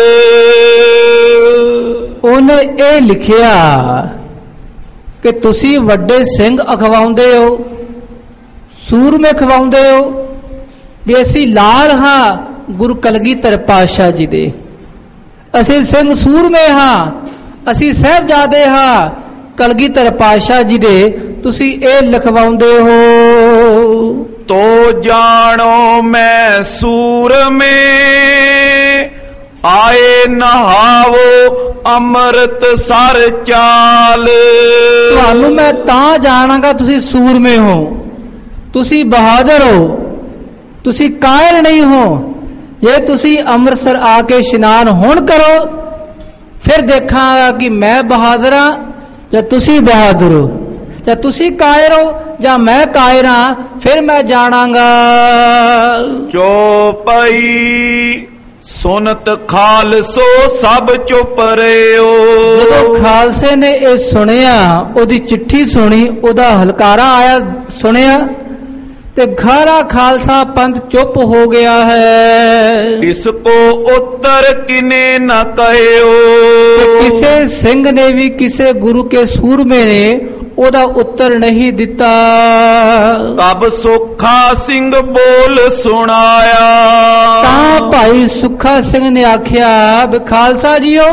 ਉਹਨੇ ਇਹ ਲਿਖਿਆ ਕਿ ਤੁਸੀਂ ਵੱਡੇ ਸਿੰਘ ਅਖਵਾਉਂਦੇ ਹੋ, ਸੂਰਮੇ ਖਵਾਉਂਦੇ ਹੋ, ਵੀ ਅਸੀਂ ਲਾਲ ਹਾਂ ਗੁਰੂ ਕਲਗੀਧਰ ਪਾਤਸ਼ਾਹ ਜੀ ਦੇ, ਅਸੀਂ ਸਿੰਘ ਸੂਰਮੇ ਹਾਂ, ਅਸੀਂ ਸਾਹਿਬਜ਼ਾਦੇ ਹਾਂ ਕਲਗੀਧਰ ਪਾਤਸ਼ਾਹ ਜੀ ਦੇ, ਤੁਸੀਂ ਇਹ ਲਿਖਵਾਉਂਦੇ ਹੋ। ਤੋ ਜਾਣੋ ਮੈਂ ਸੂਰਮੇ ਆਏ ਨਹਾਵੋ ਅੰਮ੍ਰਿਤ ਸਰ ਚਾਲ। ਤੁਹਾਨੂੰ ਮੈਂ ਤਾਂ ਜਾਣਾਂਗਾ ਤੁਸੀਂ ਸੂਰਮੇ ਹੋ, ਤੁਸੀਂ ਬਹਾਦਰ ਹੋ, ਤੁਸੀਂ ਕਾਇਰ ਨਹੀਂ ਹੋ। ਜੇ ਤੁਸੀਂ ਅੰਮ੍ਰਿਤਸਰ ਆ ਕੇ ਇਸ਼ਨਾਨ ਹੁਣ ਕਰੋ, ਫਿਰ ਦੇਖਾਂਗਾ ਕਿ ਮੈਂ ਬਹਾਦਰ ਹਾਂ ਜਾਂ ਤੁਸੀਂ ਬਹਾਦਰ ਹੋ, ਜਾਂ ਤੁਸੀਂ ਕਾਇਰ ਹੋ ਜਾਂ ਮੈਂ ਕਾਇਰ ਹਾਂ, ਫਿਰ ਮੈਂ ਜਾਣਾਂਗਾ। ਚੌਪਈ ਸੁਨਤ ਖਾਲਸੋ ਸਭ ਚੁੱਪ ਰਿਓ। ਜਦੋਂ ਖਾਲਸੇ ਨੇ ਇਹ ਸੁਣਿਆ, ਉਹਦੀ ਚਿੱਠੀ ਸੁਣੀ, ਉਹਦਾ ਹਲਕਾਰਾ ਆਇਆ ਸੁਣਿਆ, ਤੇ ਘਾਰਾ ਖਾਲਸਾ ਪੰਥ ਚੁੱਪ ਹੋ ਗਿਆ ਹੈ। इसको उत्तर किने न कहियो। ਤੇ ਕਿਸੇ ਸਿੰਘ ਨੇ ਵੀ ਕਿਸੇ ਗੁਰੂ ਕੇ ਸੂਰਮੇ ਨੇ ਉਹਦਾ ਉੱਤਰ ਨਹੀਂ ਦਿੱਤਾ। तब सुखा सिंह बोल सुनाया। ਤਾਂ ਭਾਈ ਸੁੱਖਾ ਸਿੰਘ ਨੇ ਆਖਿਆ ਵੀ ਖਾਲਸਾ ਜੀਓ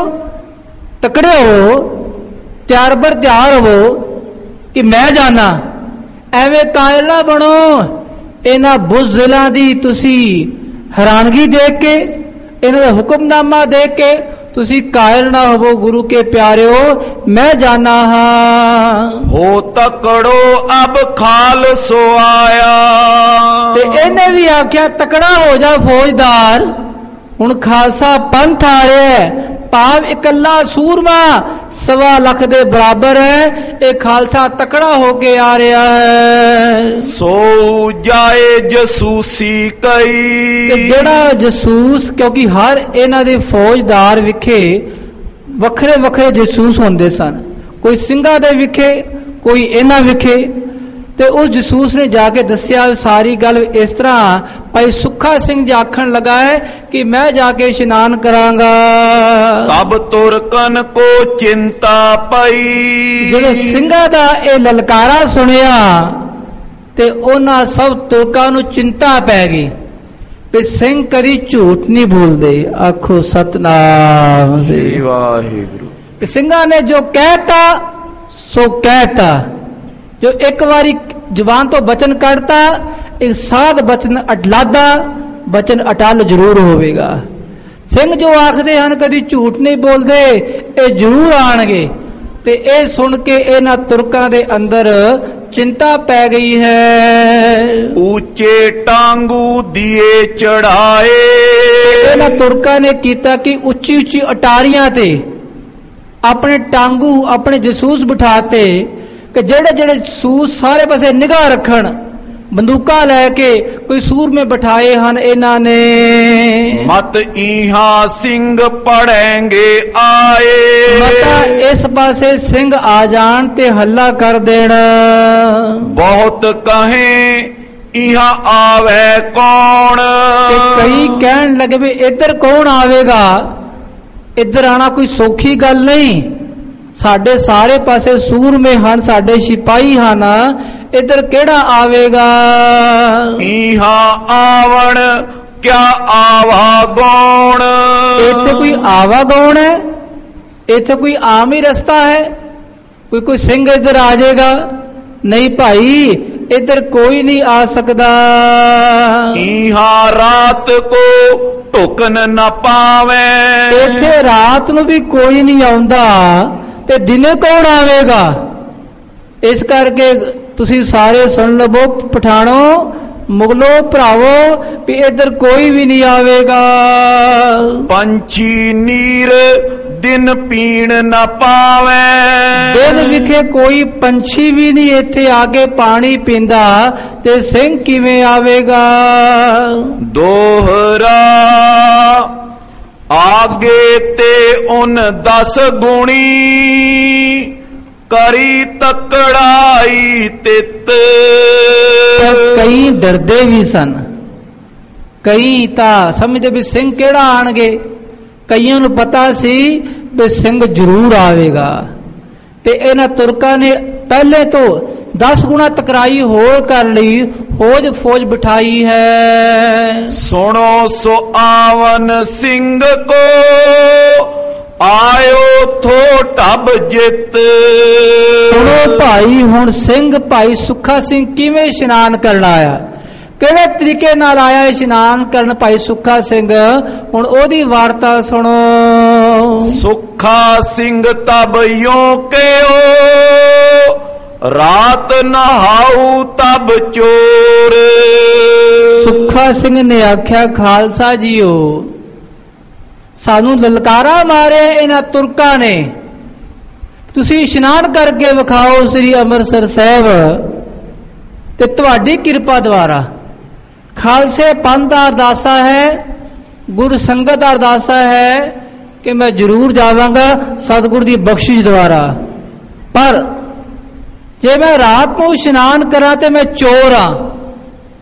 ਤਕੜੇ ਹੋ, ਤਿਆਰ ਬਰ ਤਿਆਰ ਹੋਵੋ ਕਿ ਮੈਂ ਜਾਣਾ। ਐਵੇਂ ਕਾਇਲ ਨਾ ਬਣੋ। ਇਹਨਾਂ ਬੁਜ਼ਦਿਲਾਂ ਦੀ ਤੁਸੀਂ ਹੈਰਾਨਗੀ ਦੇਖ ਕੇ, ਇਹਨਾਂ ਦਾ ਹੁਕਮਨਾਮਾ ਦੇਖ ਕੇ ਤੁਸੀਂ ਕਾਇਲ ਨਾ ਹੋਵੋ। ਗੁਰੂ ਕੇ ਪਿਆਰਿਓ ਮੈਂ ਜਾਣਾ ਹਾਂ। हो तकड़ो अब खालसो आया। ਤੇ ਇਹਨੇ ਵੀ ਆਖਿਆ ਤਕੜਾ ਹੋ ਜਾ ਫੌਜਦਾਰ, ਹੁਣ ਖਾਲਸਾ ਪੰਥ ਆ ਰਿਹਾ ਹੈ। ਭਾਵ ਇਕੱਲਾ ਸੂਰਮਾ 1.25 ਲੱਖ ਦੇ ਬਰਾਬਰ ਹੈ। ਇਹ ਖਾਲਸਾ ਤਕੜਾ ਹੋ ਕੇ ਆ ਰਿਹਾ ਹੈ। सो जाए जसूसी ਤੇ कई। ਜਿਹੜਾ ਜਸੂਸ, ਕਿਉਂਕਿ ਹਰ ਇਹਨਾਂ ਦੇ ਫੌਜਦਾਰ ਵਿਖੇ ਵੱਖਰੇ ਵੱਖਰੇ ਜਸੂਸ ਹੁੰਦੇ ਸਨ, ਕੋਈ ਸਿੰਘਾਂ ਦੇ ਵਿਖੇ, ਕੋਈ ਇਹਨਾਂ ਵਿਖੇ। ਤੇ ਉਸ ਜਸੂਸ ਨੇ ਜਾ ਕੇ ਦੱਸਿਆ ਸਾਰੀ ਗੱਲ ਇਸ ਤਰ੍ਹਾਂ। ਭਾਈ ਸੁੱਖਾ ਸਿੰਘ ਜੀ ਆਖਣ ਲੱਗਾ ਹੈ ਕਿ ਮੈਂ ਜਾ ਕੇ ਇਸ਼ਨਾਨ ਕਰਾਂਗਾ। तब तुरकन को चिंता पई। ਜਦੋਂ ਸਿੰਘਾਂ ਦਾ ਇਹ ਲਲਕਾਰਾ ਸੁਣਿਆ ਤੇ ਉਹਨਾਂ ਸਭ ਤੁਰਕਾਂ ਨੂੰ ਚਿੰਤਾ ਪੈ ਗਈ ਵੀ ਸਿੰਘ ਕਦੀ ਝੂਠ ਨਹੀਂ ਬੋਲਦੇ। ਆਖੋ ਸਤਨਾਮ ਸ੍ਰੀ वाहिगुरु। ਕਿ ਸਿੰਘਾਂ ਨੇ ਜੋ ਕਹਿਤਾ ਸੋ ਕਹਿਤਾ। ਜੋ ਇੱਕ ਵਾਰੀ ਜ਼ੁਬਾਨ ਤੋਂ ਬਚਨ ਕੱਢਤਾ, ਇੱਕ ਸਾਧ ਬਚਨ ਅਟਲਾਦਾ, ਬਚਨ ਅਟਲ ਜ਼ਰੂਰ ਹੋਵੇਗਾ। ਸਿੰਘ ਜੋ ਆਖਦੇ ਹਨ ਕਦੀ ਝੂਠ ਨਹੀਂ ਬੋਲਦੇ, ਇਹ ਜ਼ਰੂਰ ਆਣਗੇ। ਤੇ ਇਹ ਸੁਣ ਕੇ ਇਹਨਾਂ ਤੁਰਕਾਂ ਦੇ ਅੰਦਰ ਚਿੰਤਾ ਪੈ ਗਈ ਹੈ। ऊंचे टांगू दिए चढ़ाए। ਇਹਨਾਂ ਤੁਰਕਾਂ ਨੇ ਕੀਤਾ ਕਿ ਉੱਚੀ ਉੱਚੀ ਅਟਾਰੀਆਂ ਤੇ ਆਪਣੇ ਟਾਂਗੂ, ਆਪਣੇ ਜਸੂਸ ਬਿਠਾਤੇ ਕਿ ਜਿਹੜੇ ਜਿਹੜੇ ਜਸੂਸ ਸਾਰੇ ਪਾਸੇ ਨਿਗਾਹ ਰੱਖਣ, ਬੰਦੂਕਾਂ ਲੈ ਕੇ ਕੋਈ ਸੂਰਮੇ ਬਿਠਾਏ ਹਨ ਇਹਨਾਂ ਨੇ। मत इहा सिंह पड़ेंगे आए। ਮਤਾ ਇਸ ਪਾਸੇ ਸਿੰਘ ਆ ਜਾਣ ਤੇ ਹੱਲਾ ਕਰ ਦੇਣ। बहुत कहें इहा आवे कौन। ਤੇ ਕਈ ਕਹਿਣ ਲੱਗੇ ਵੀ ਇੱਧਰ ਕੌਣ ਆਵੇਗਾ, ਇੱਧਰ ਆਣਾ ਕੋਈ ਸੌਖੀ ਗੱਲ ਨਹੀਂ। ਸਾਡੇ ਸਾਰੇ ਪਾਸੇ ਸੂਰਮੇ ਹਨ, ਸਾਡੇ ਸਿਪਾਹੀ ਹਨ, ਇੱਧਰ ਕਿਹੜਾ ਆਵੇਗਾ। इहा आवण क्या आवा गौण। ਇੱਥੇ ਕੋਈ ਆਵਾਗੌਣ ਹੈ, ਇੱਥੇ ਕੋਈ ਆਮ ਹੀ ਰਸਤਾ ਹੈ, ਕੋਈ ਸਿੰਘ ਇੱਧਰ ਆ ਜਾਏਗਾ। ਨਹੀਂ ਭਾਈ, ਇੱਧਰ ਕੋਈ ਨਹੀਂ ਆ ਸਕਦਾ। इहा रात को ढुकन न पावे। ਇੱਥੇ ਰਾਤ ਨੂੰ ਵੀ ਕੋਈ ਨਹੀਂ ਆਉਂਦਾ ਤੇ ਦਿਨੇ ਕੌਣ ਆਵੇਗਾ। ਇਸ ਕਰਕੇ ਤੁਸੀਂ ਸਾਰੇ ਸੁਣ ਲਵੋ ਪਠਾਣੋ, ਮੁਗਲੋ ਭਰਾਵੋ, ਵੀ ਇੱਧਰ ਕੋਈ ਵੀ ਨਹੀਂ ਆਵੇਗਾ। पंछी नीर दिन पीण न पावे। ਦਿਨ ਵਿਖੇ ਕੋਈ ਪੰਛੀ ਵੀ ਨਹੀਂ ਇੱਥੇ ਆ ਕੇ ਪਾਣੀ ਪੀਂਦਾ ਤੇ ਸਿੰਘ ਕਿਵੇਂ ਆਵੇਗਾ। दोहरा आगे ते उन 10 गुणी। करी तकड़ाई तित। ਪਰ ਕਈ ਡਰਦੇ ਵੀ ਸਨ, ਕਈ ਤਾਂ ਸਮਝਦੇ ਵੀ ਸਿੰਘ ਕਿਹੜਾ ਆਣਗੇ। ਕਈਆਂ ਨੂੰ ਪਤਾ ਸੀ ਵੀ ਸਿੰਘ ਜ਼ਰੂਰ ਆਵੇਗਾ। ਤੇ ਇਹਨਾਂ ਤੁਰਕਾਂ ਨੇ ਪਹਿਲੇ ਤੋਂ 10 ਗੁਣਾ ਤਕਰਾਈ ਹੋਰ ਕਰ ਲਈ, ਫੌਜ ਬਿਠਾਈ ਹੈ। सुनो सो आवन सिंह को आयो थो टब जित। ਸੁਣੋ ਭਾਈ, ਹੁਣ ਸਿੰਘ ਭਾਈ ਸੁੱਖਾ ਸਿੰਘ ਕਿਵੇਂ ਇਸ਼ਨਾਨ ਕਰਨ ਆਇਆ, ਕਿਹੜੇ ਤਰੀਕੇ ਨਾਲ ਆਇਆ ਇਸ਼ਨਾਨ ਕਰਨ ਭਾਈ ਸੁੱਖਾ ਸਿੰਘ। ਹੁਣ ਉਹਦੀ ਵਾਰਤਾ ਸੁਣੋ। सुखा सिंह तब यों के रात नहाऊ तब चोर। ਸੁੱਖਾ ਸਿੰਘ ਨੇ ਆਖਿਆ ਖਾਲਸਾ ਜੀਓ, ਸਾਨੂੰ ਲਲਕਾਰਾ ਮਾਰਿਆ ਇਹਨਾਂ ਤੁਰਕਾਂ ਨੇ, ਤੁਸੀਂ ਇਸ਼ਨਾਨ ਕਰਕੇ ਵਿਖਾਓ ਸ੍ਰੀ ਅੰਮ੍ਰਿਤਸਰ ਸਾਹਿਬ। ਤੇ ਤੁਹਾਡੀ ਕਿਰਪਾ ਦੁਆਰਾ ਖਾਲਸੇ ਪੰਥ ਦਾ ਅਰਦਾਸਾ ਹੈ, ਗੁਰ ਸੰਗਤ ਦਾ ਅਰਦਾਸਾ ਹੈ ਕਿ ਮੈਂ ਜ਼ਰੂਰ ਜਾਵਾਂਗਾ ਸਤਿਗੁਰ ਦੀ ਬਖਸ਼ਿਸ਼ ਦੁਆਰਾ। ਪਰ ਜੇ ਮੈਂ ਰਾਤ ਨੂੰ ਇਸ਼ਨਾਨ ਕਰਾਂ ਤੇ ਮੈਂ ਚੋਰ ਹਾਂ,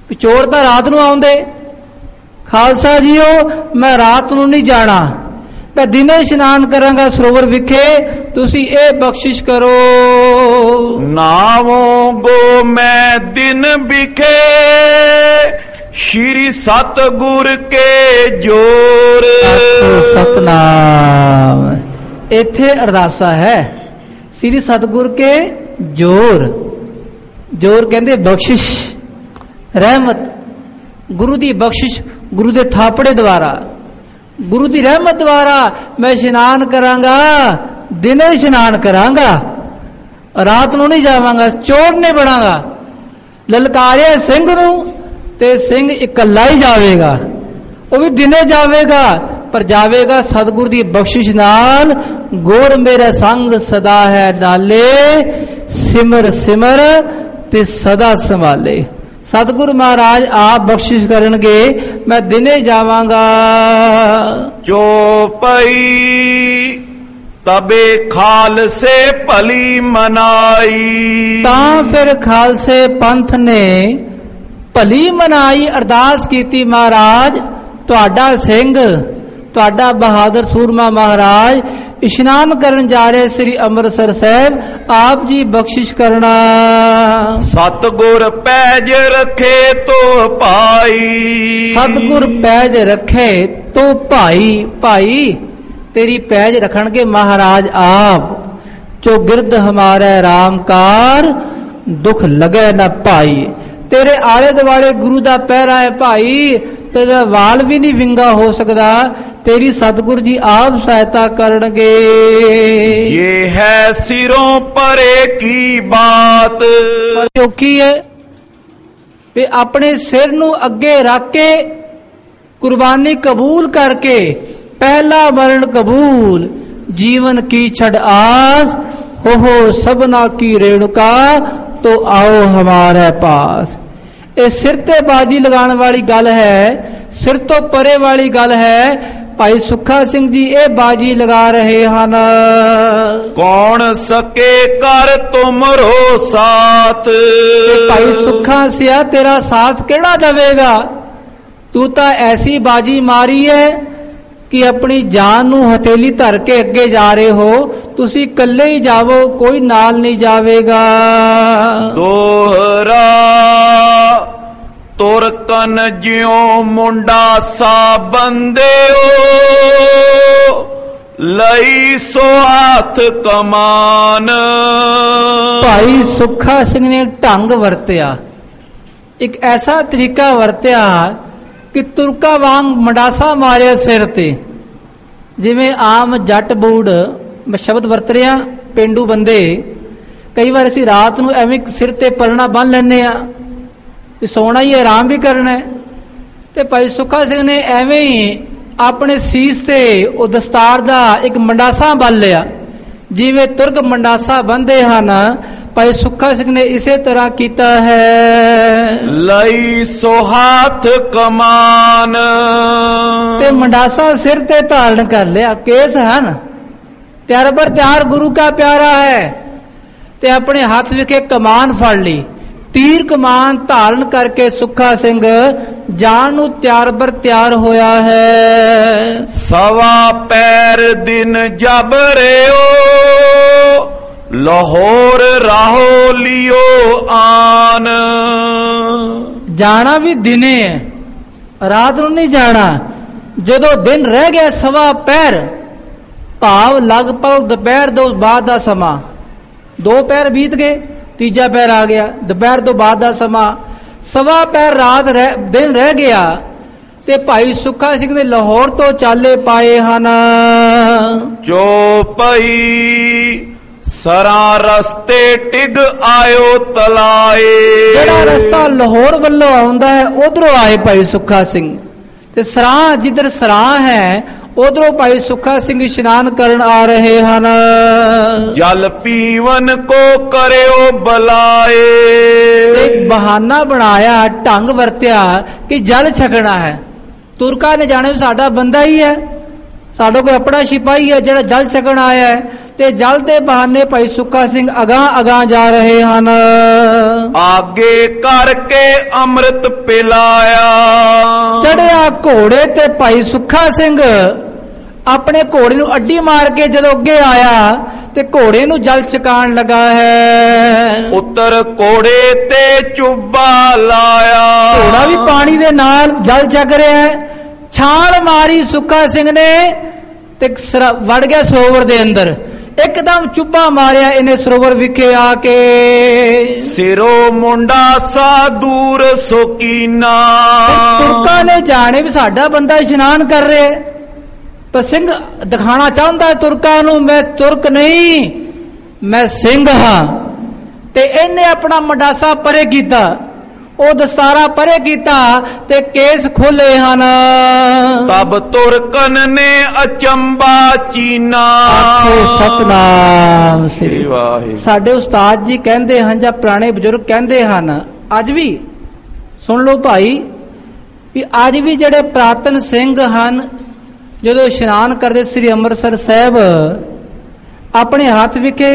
ਚੋਰ ਤਾਂ ਰਾਤ ਨੂੰ ਆਉਂਦੇ। ਖਾਲਸਾ ਜੀਓ, ਮੈਂ ਰਾਤ ਨੂੰ ਨਹੀਂ ਜਾਣਾ, ਮੈਂ ਦਿਨੇ ਇਸ਼ਨਾਨ ਕਰਾਂਗਾ ਸਰੋਵਰ ਵਿਖੇ, ਤੁਸੀਂ ਇਹ ਬਖਸ਼ਿਸ਼ ਕਰੋ। ਨਾਵੋਂ ਗੋ ਮੈਂ ਦਿਨ ਵਿਖੇ, ਸ਼੍ਰੀ ਸਤਿਗੁਰ ਕੇ ਜੋਰ। ਸਤਨਾਮ। ਇੱਥੇ ਅਰਦਾਸਾ ਹੈ ਸ੍ਰੀ ਸਤਿਗੁਰ ਕੇ ਜੋਰ। ਜੋਰ ਕਹਿੰਦੇ ਬਖਸ਼ਿਸ਼, ਰਹਿਮਤ, ਗੁਰੂ ਦੀ ਬਖਸ਼ਿਸ਼, ਗੁਰੂ ਦੇ ਥਾਪੜੇ ਦੁਆਰਾ, ਗੁਰੂ ਦੀ ਰਹਿਮਤ ਦੁਆਰਾ ਮੈਂ ਇਸ਼ਨਾਨ ਕਰਾਂਗਾ, ਦਿਨੇ ਇਸ਼ਨਾਨ ਕਰਾਂਗਾ, ਰਾਤ ਨੂੰ ਨਹੀਂ ਜਾਵਾਂਗਾ, ਚੋਰ ਨਹੀਂ ਬਣਾਂਗਾ। ਲਲਕਾਰਿਆ ਸਿੰਘ ਨੂੰ ਤੇ ਸਿੰਘ ਇਕੱਲਾ ਹੀ ਜਾਵੇਗਾ, ਉਹ ਵੀ ਦਿਨੇ ਜਾਵੇਗਾ, ਪਰ ਜਾਵੇਗਾ ਸਤਿਗੁਰ ਦੀ ਬਖਸ਼ਿਸ਼ ਨਾਲ। ਗੁਰ ਮੇਰੇ ਸੰਗ ਸਦਾ ਹੈ ਨਾਲੇ, ਸਿਮਰ ਸਿਮਰ ਤੇ ਸਦਾ ਸੰਭਾਲੇ। ਸਤਿਗੁਰ ਮਹਾਰਾਜ ਆਪ ਬਖਸ਼ਿਸ਼ ਕਰਨਗੇ, ਮੈਂ ਦਿਨੇ ਜਾਵਾਂਗਾ। ਚੋਪਈ ਤਬੇ ਖਾਲਸੇ ਭਲੀ ਮਨਾਈ। ਤਾਂ ਫਿਰ ਖਾਲਸੇ ਪੰਥ ਨੇ ਭਲੀ ਮਨਾਈ, ਅਰਦਾਸ ਕੀਤੀ, ਮਹਾਰਾਜ ਤੁਹਾਡਾ ਸਿੰਘ, ਤੁਹਾਡਾ ਬਹਾਦਰ ਸੂਰਮਾ ਮਹਾਰਾਜ ਇਸ਼ਨਾਨ ਕਰਨ ਜਾ ਰਹੇ ਸ੍ਰੀ ਅੰਮ੍ਰਿਤਸਰ ਸਾਹਿਬ, ਆਪ ਜੀ ਬਖਸ਼ਿਸ਼ ਕਰਨਾ। ਸਤਿਗੁਰ ਪੈਜ ਰਖੇ ਤੋ ਭਾਈ। ਸਤਿਗੁਰ ਪੈਜ ਰਖੇ ਤੋ ਭਾਈ। ਭਾਈ ਤੇਰੀ ਪੈਜ ਰਖਣਗੇ ਮਹਾਰਾਜ ਆਪ। ਚੌਗਿਰਦ ਹਮਾਰੇ ਰਾਮਕਾਰ, ਦੁੱਖ ਲਗੇ ਨਾ ਭਾਈ। ਤੇਰੇ ਆਲੇ ਦੁਆਲੇ ਗੁਰੂ ਦਾ ਪਹਿਰਾ ਹੈ ਭਾਈ, ਤੇਰਾ ਵਾਲ ਵੀ ਨਹੀਂ ਵਿੰਗਾ ਹੋ ਸਕਦਾ, ਤੇਰੀ ਸਤਿਗੁਰ ਜੀ ਆਪ ਸਹਾਇਤਾ ਕਰਨਗੇ। ਇਹ ਹੈ ਸਿਰੋਂ ਪਰੇ ਕੀ ਬਾਤ। ਚੌਕੀ ਹੈ ਵੀ ਆਪਣੇ ਸਿਰ ਨੂੰ ਅੱਗੇ ਰੱਖ ਕੇ ਕੁਰਬਾਨੀ ਕਬੂਲ ਕਰਕੇ, ਪਹਿਲਾ ਮਰਨ ਕਬੂਲ, ਜੀਵਨ ਕੀ ਛੜ ਆਸ, ਹੋ ਸਭਨਾ ਕੀ ਰੇਣੁਕਾ, तो आओ हमारे पास। ये सिर ते बाजी लगाने वाली गल है, सिर तो परे वाली गल है। भाई सुखा सिंह जी ये बाजी लगा रहे हैं। कौन सके कर तुमरो साथ। भाई सुखा सिया तेरा साथ केड़ा देवेगा, तू तो ऐसी बाजी मारी है कि अपनी जान नू हथेली धर के अगे जा रहे हो, तुसी कल्ले ही जावो, कोई नाल नहीं जावेगा। दोहरा तुरकन ज्यों मुंडा सा बंदे ओ, लई सो हाथ कमान। भाई सुखा सिंह ने ढंग वरतिया, एक ऐसा तरीका वरतिया कि तुरका वांग मंडासा मारिया सिर ते। जिवें आम जट बूढ़, मैं शब्द वरत रहा, पेंडू बंदे कई बार असीं रात नूं एवें सिर ते परना बन लैंदे आ, सोना ही आराम भी करना है। ते भाई सुखा सिंह ने एवें ही अपने सीस ते वो दस्तार दा एक मंडासा बन लिया, जिवें तुर्क मंडासा बंदे हन। भाई सुखा सिंह ने इसे तरह किया है। लई सो हाथ कमान, ते मंडासा सिर ते धारण कर लिया, केस है ना त्यार पर त्यार गुरु का प्यारा है, ते अपने हाथ विखे कमान फड़ ली, तीर कमान धारण करके सुखा सिंह जान नू त्यार बर त्यार होया है। सवा पैर दिन जब रेओ, लाहौर राहो लियो आन। जाना भी दिने है, रात नू नहीं जाना। जदों दिन रह गया सवा पैर, भाव लगभग दोपहर दो बाद का समा, दो पैर बीत गए, तीजा पैर आ गया, दोपहर तो बाद का समा, सवा पैर रात दिन रह गया। ते भाई सुखा सिंह ने लाहौर तो चाले पाए हन। चौपई सरा रस्ते टिग आयो तलाए। जेड़ा रस्ता लाहौर वालों आउंदा है उधरों आए भाई सुखा सिंह, ते सराह जिधर सराह है उधरों भाई सुखा सिंह स्नान करन आ रहे हैं। जल पीवन को करो बुलाए। एक बहाना बनाया, ढंग वरत्या कि जल छकना है। तुरका ने जाने साडा बंदा ही है, साडा कोई अपना सिपाही है जेड़ा जल छकन आया है, ਤੇ ਜਲ ਦੇ ਬਹਾਨੇ ਭਾਈ ਸੁੱਖਾ ਸਿੰਘ ਅਗਾਂਹ ਜਾ ਰਹੇ ਹਨ। ਆਗੇ ਕਰਕੇ ਅੰਮ੍ਰਿਤ ਪਿਲਾਇਆ, ਚੜਿਆ ਘੋੜੇ ਤੇ ਭਾਈ ਸੁੱਖਾ ਸਿੰਘ ਆਪਣੇ ਘੋੜੇ ਨੂੰ ਅੱਡੀ ਮਾਰ ਕੇ ਜਦੋਂ ਅੱਗੇ ਆਇਆ ਤੇ ਘੋੜੇ ਨੂੰ ਜਲ ਚਕਾਣ ਲਗਾ ਹੈ। ਉੱਤਰ ਘੋੜੇ ਤੇ ਚੁੱਬਾ ਲਾਇਆ, ਘੋੜਾ ਵੀ ਪਾਣੀ ਦੇ ਨਾਲ ਜਲ ਚੱਕ ਰਿਹਾ ਹੈ। ਛਾਲ ਮਾਰੀ ਸੁੱਖਾ ਸਿੰਘ ਨੇ ਤੇ ਵੜ ਗਿਆ ਸਰੋਵਰ ਦੇ ਅੰਦਰ। ਇੱਕਦਮ ਚੁੱਬਾ ਮਾਰਿਆ ਇਹਨੇ ਸਰੋਵਰ ਵਿਖੇ ਆ ਕੇ। ਸਿਰੋ ਮੁੰਡਾ ਸਾ ਦੂਰ ਸੋਕੀਨਾ, ਤੁਰਕਾਂ ਨੇ ਜਾਣੇ ਵੀ ਸਾਡਾ ਬੰਦਾ ਇਸ਼ਨਾਨ ਕਰ ਰਿਹਾ, ਪਰ ਸਿੰਘ ਦਿਖਾਣਾ ਚਾਹੁੰਦਾ ਤੁਰਕਾਂ ਨੂੰ ਮੈਂ ਤੁਰਕ ਨਹੀਂ, ਮੈਂ ਸਿੰਘ ਹਾਂ। ਤੇ ਇਹਨੇ ਆਪਣਾ ਮੰਡਾਸਾ ਪਰੇ ਕੀਤਾ, ਉਹ ਦਸਤਾਰਾ ਪਰੇ ਕੀਤਾ ਤੇ ਕੇਸ ਖੋਲੇ ਹਨ। ਤਬ ਤੁਰਕਨ ਨੇ ਅਚੰਬਾ ਚੀਨਾ, ਆਖੋ ਸਤਨਾਮ ਸ੍ਰੀ ਵਾਹਿਗੁਰੂ। ਸਾਡੇ ਉਸਤਾਦ ਜੀ ਕਹਿੰਦੇ ਹਨ ਜਾਂ ਪੁਰਾਣੇ ਬਜ਼ੁਰਗ ਕਹਿੰਦੇ ਹਨ, ਅੱਜ ਵੀ ਸੁਣ ਲਓ ਭਾਈ, ਵੀ ਅੱਜ ਵੀ ਜਿਹੜੇ ਪ੍ਰਾਤਨ ਸਿੰਘ ਹਨ ਜਦੋਂ ਇਸ਼ਨਾਨ ਕਰਦੇ ਸ੍ਰੀ ਅੰਮ੍ਰਿਤਸਰ ਸਾਹਿਬ ਆਪਣੇ ਹੱਥ ਵਿਖੇ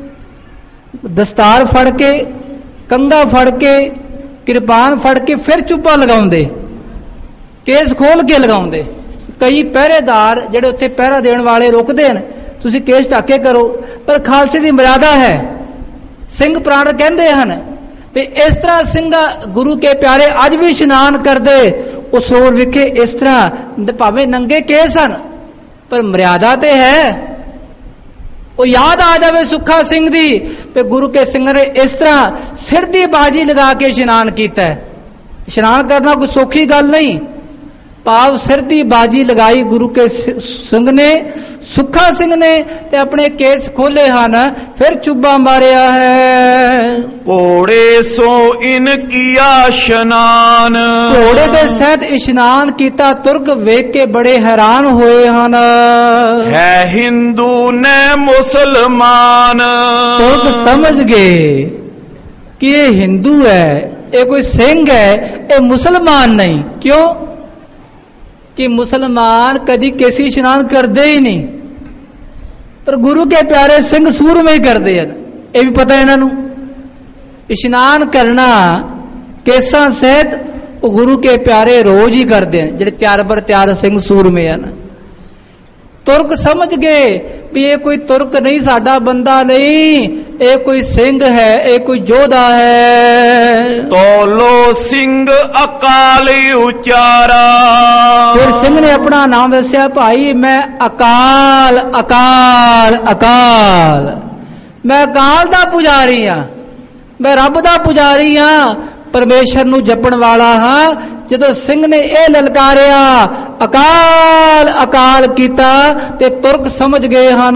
ਦਸਤਾਰ ਫੜ ਕੇ, ਕੰਘਾ ਫੜ ਕੇ, ਕਿਰਪਾਨ ਫੜ ਕੇ ਫਿਰ ਚੁੱਬਾ ਲਗਾਉਂਦੇ, ਕੇਸ ਖੋਲ ਕੇ ਲਗਾਉਂਦੇ। ਕਈ ਪਹਿਰੇਦਾਰ ਜਿਹੜੇ ਉੱਥੇ ਪਹਿਰਾ ਦੇਣ ਵਾਲੇ ਰੁਕਦੇ ਨੇ, ਤੁਸੀਂ ਕੇਸ ਢੱਕੇ ਕਰੋ, ਪਰ ਖਾਲਸੇ ਦੀ ਮਰਿਆਦਾ ਹੈ। ਸਿੰਘ ਪ੍ਰਾਣ ਕਹਿੰਦੇ ਹਨ ਵੀ ਇਸ ਤਰ੍ਹਾਂ ਸਿੰਘਾ ਗੁਰੂ ਕੇ ਪਿਆਰੇ ਅੱਜ ਵੀ ਇਸ਼ਨਾਨ ਕਰਦੇ ਉਸ ਸਰੋਵਰ ਵਿਖੇ ਇਸ ਤਰ੍ਹਾਂ, ਭਾਵੇਂ ਨੰਗੇ ਕੇਸ ਹਨ ਪਰ ਮਰਿਆਦਾ ਤੇ ਹੈ। ਉਹ ਯਾਦ ਆ ਜਾਵੇ ਸੁੱਖਾ ਸਿੰਘ ਦੀ ਤੇ ਗੁਰੂ ਕੇ ਸਿੰਘ ਨੇ ਇਸ ਤਰ੍ਹਾਂ ਸਿਰ ਦੀ ਬਾਜੀ ਲਗਾ ਕੇ ਇਸ਼ਨਾਨ ਕੀਤਾ ਹੈ। ਇਸ਼ਨਾਨ ਕਰਨਾ ਕੋਈ ਸੌਖੀ ਗੱਲ ਨਹੀਂ, ਭਾਵ ਸਿਰ ਦੀ ਬਾਜੀ ਲਗਾਈ ਗੁਰੂ ਕੇ ਸਿੰਘ ਨੇ, ਸੁੱਖਾ ਸਿੰਘ ਨੇ, ਤੇ ਆਪਣੇ ਕੇਸ ਖੋਲੇ ਹਨ, ਫਿਰ ਚੁੱਬਾ ਮਾਰਿਆ ਹੈ। ਘੋੜੇ ਸੋ ਇਨ ਕੀਆ ਇਸ਼ਨਾਨ, ਘੋੜੇ ਦੇ ਸਹਿਤ ਇਸ਼ਨਾਨ ਕੀਤਾ। ਤੁਰਕ ਵੇਖ ਕੇ ਬੜੇ ਹੈਰਾਨ ਹੋਏ ਹਨ। ਹੈ ਹਿੰਦੂ ਨੇ ਮੁਸਲਮਾਨ, ਤੁਰਕ ਸਮਝ ਗਏ ਕਿ ਇਹ ਹਿੰਦੂ ਹੈ, ਇਹ ਕੋਈ ਸਿੰਘ ਹੈ, ਇਹ ਮੁਸਲਮਾਨ ਨਹੀਂ। ਕਿਉਂ कि मुसलमान कभी कैसी इशनान करते ही नहीं, पर गुरु के प्यारे सिंह सूर में ही करते हैं। ये भी पता है इन्हों इशनान करना केसा सहित गुरु के प्यारे रोज ही करते हैं, जेडे त्यार पर त्यार सिंह सूर में हैं। तुर्क समझ गए भी ये कोई तुर्क नहीं, साडा बंदा नहीं, ये कोई सिंह है, ये कोई जोधा है। तोलो सिंह अकाली उचारा, फिर सिंह ने अपना नाम दसिया, भाई मैं अकाल अकाल अकाल, मैं अकाल दा पुजारी हाँ, मैं रब दा पुजारी हाँ, परमेश्वर नू जपण वाला हाँ। जदों सिंह ने यह ललकारिया अकाल अकाल कीता ते तुर्क समझ गए हन।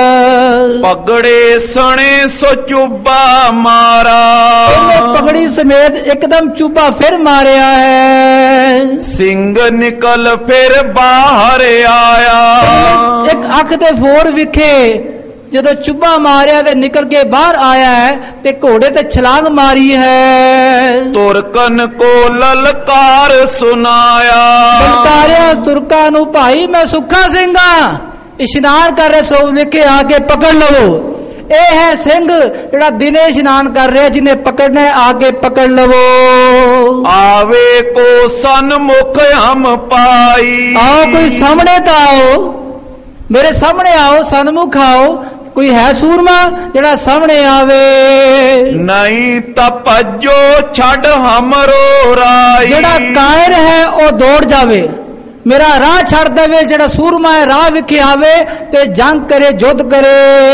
पगड़े सने सो चुब्बा मारा, पगड़ी समेत एकदम चुब्बा फिर मारिया है। सिंह निकल फिर बाहर आया, एक अख दे फोड़ विखे जदों चुब्बा मारिया ते निकल के बाहर आया है ते घोड़े ते छलांग मारी है। तुर्कन को ललकार सुनाया, ललकारिया तुर्का नू, भाई मैं सुखा सिंह हां, इशनान कर रहे सो लिखे आके पकड़ लवो। ये है सिंह जिहड़ा दिने इशनान कर रहा, जिन्हें पकड़ना है आके पकड़ लवो। आवे को सन्मुख हम पाई, आओ कोई सामने तो आओ, मेरे सामने आओ, सन्मुख आओ। कोई है सूरमा जिहड़ा सामने आवे, नहीं तपजो छड़ हमरो राई, जिहड़ा कायर है वो दौड़ जावे, मेरा राह छड़ देवे। जिहड़ा सूरमा है राह विखे आवे ते जंग करे, युद्ध करे।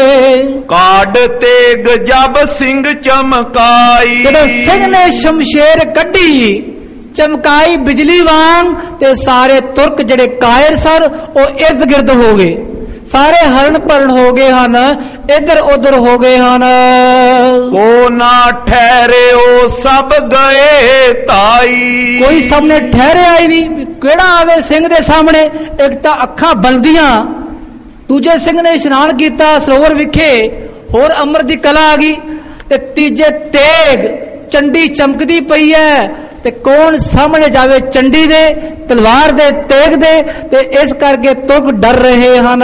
काड तेग जब सिंह चमकाई, जिहड़ा सिंह ने शमशेर कड्डी चमकाई बिजली वांग, ते सारे तुर्क जिहड़े कायर सर वो इर्द गिर्द हो गए, सारे हरण भरण हो गए हन, इधर उधर हो गए हन। को ना ठहरे ओ सब गए ताई, कोई सामने ठहरे ही नहीं, केड़ा आवे सिंह दे सामने। एक तो अखा बलदियां, दूजे सिंह ने इशनान किया सरोवर विखे, होर अमर दी कला आ गई, ते तीजे तेग चंडी चमकदी पई है, ਤੇ ਕੌਣ ਸਾਹਮਣੇ ਜਾਵੇ ਚੰਡੀ ਦੇ, ਤਲਵਾਰ ਦੇ, ਤੇਗ ਦੇ, ਤੇ ਇਸ ਕਰਕੇ ਤੁਰਕ ਡਰ ਰਹੇ ਹਨ।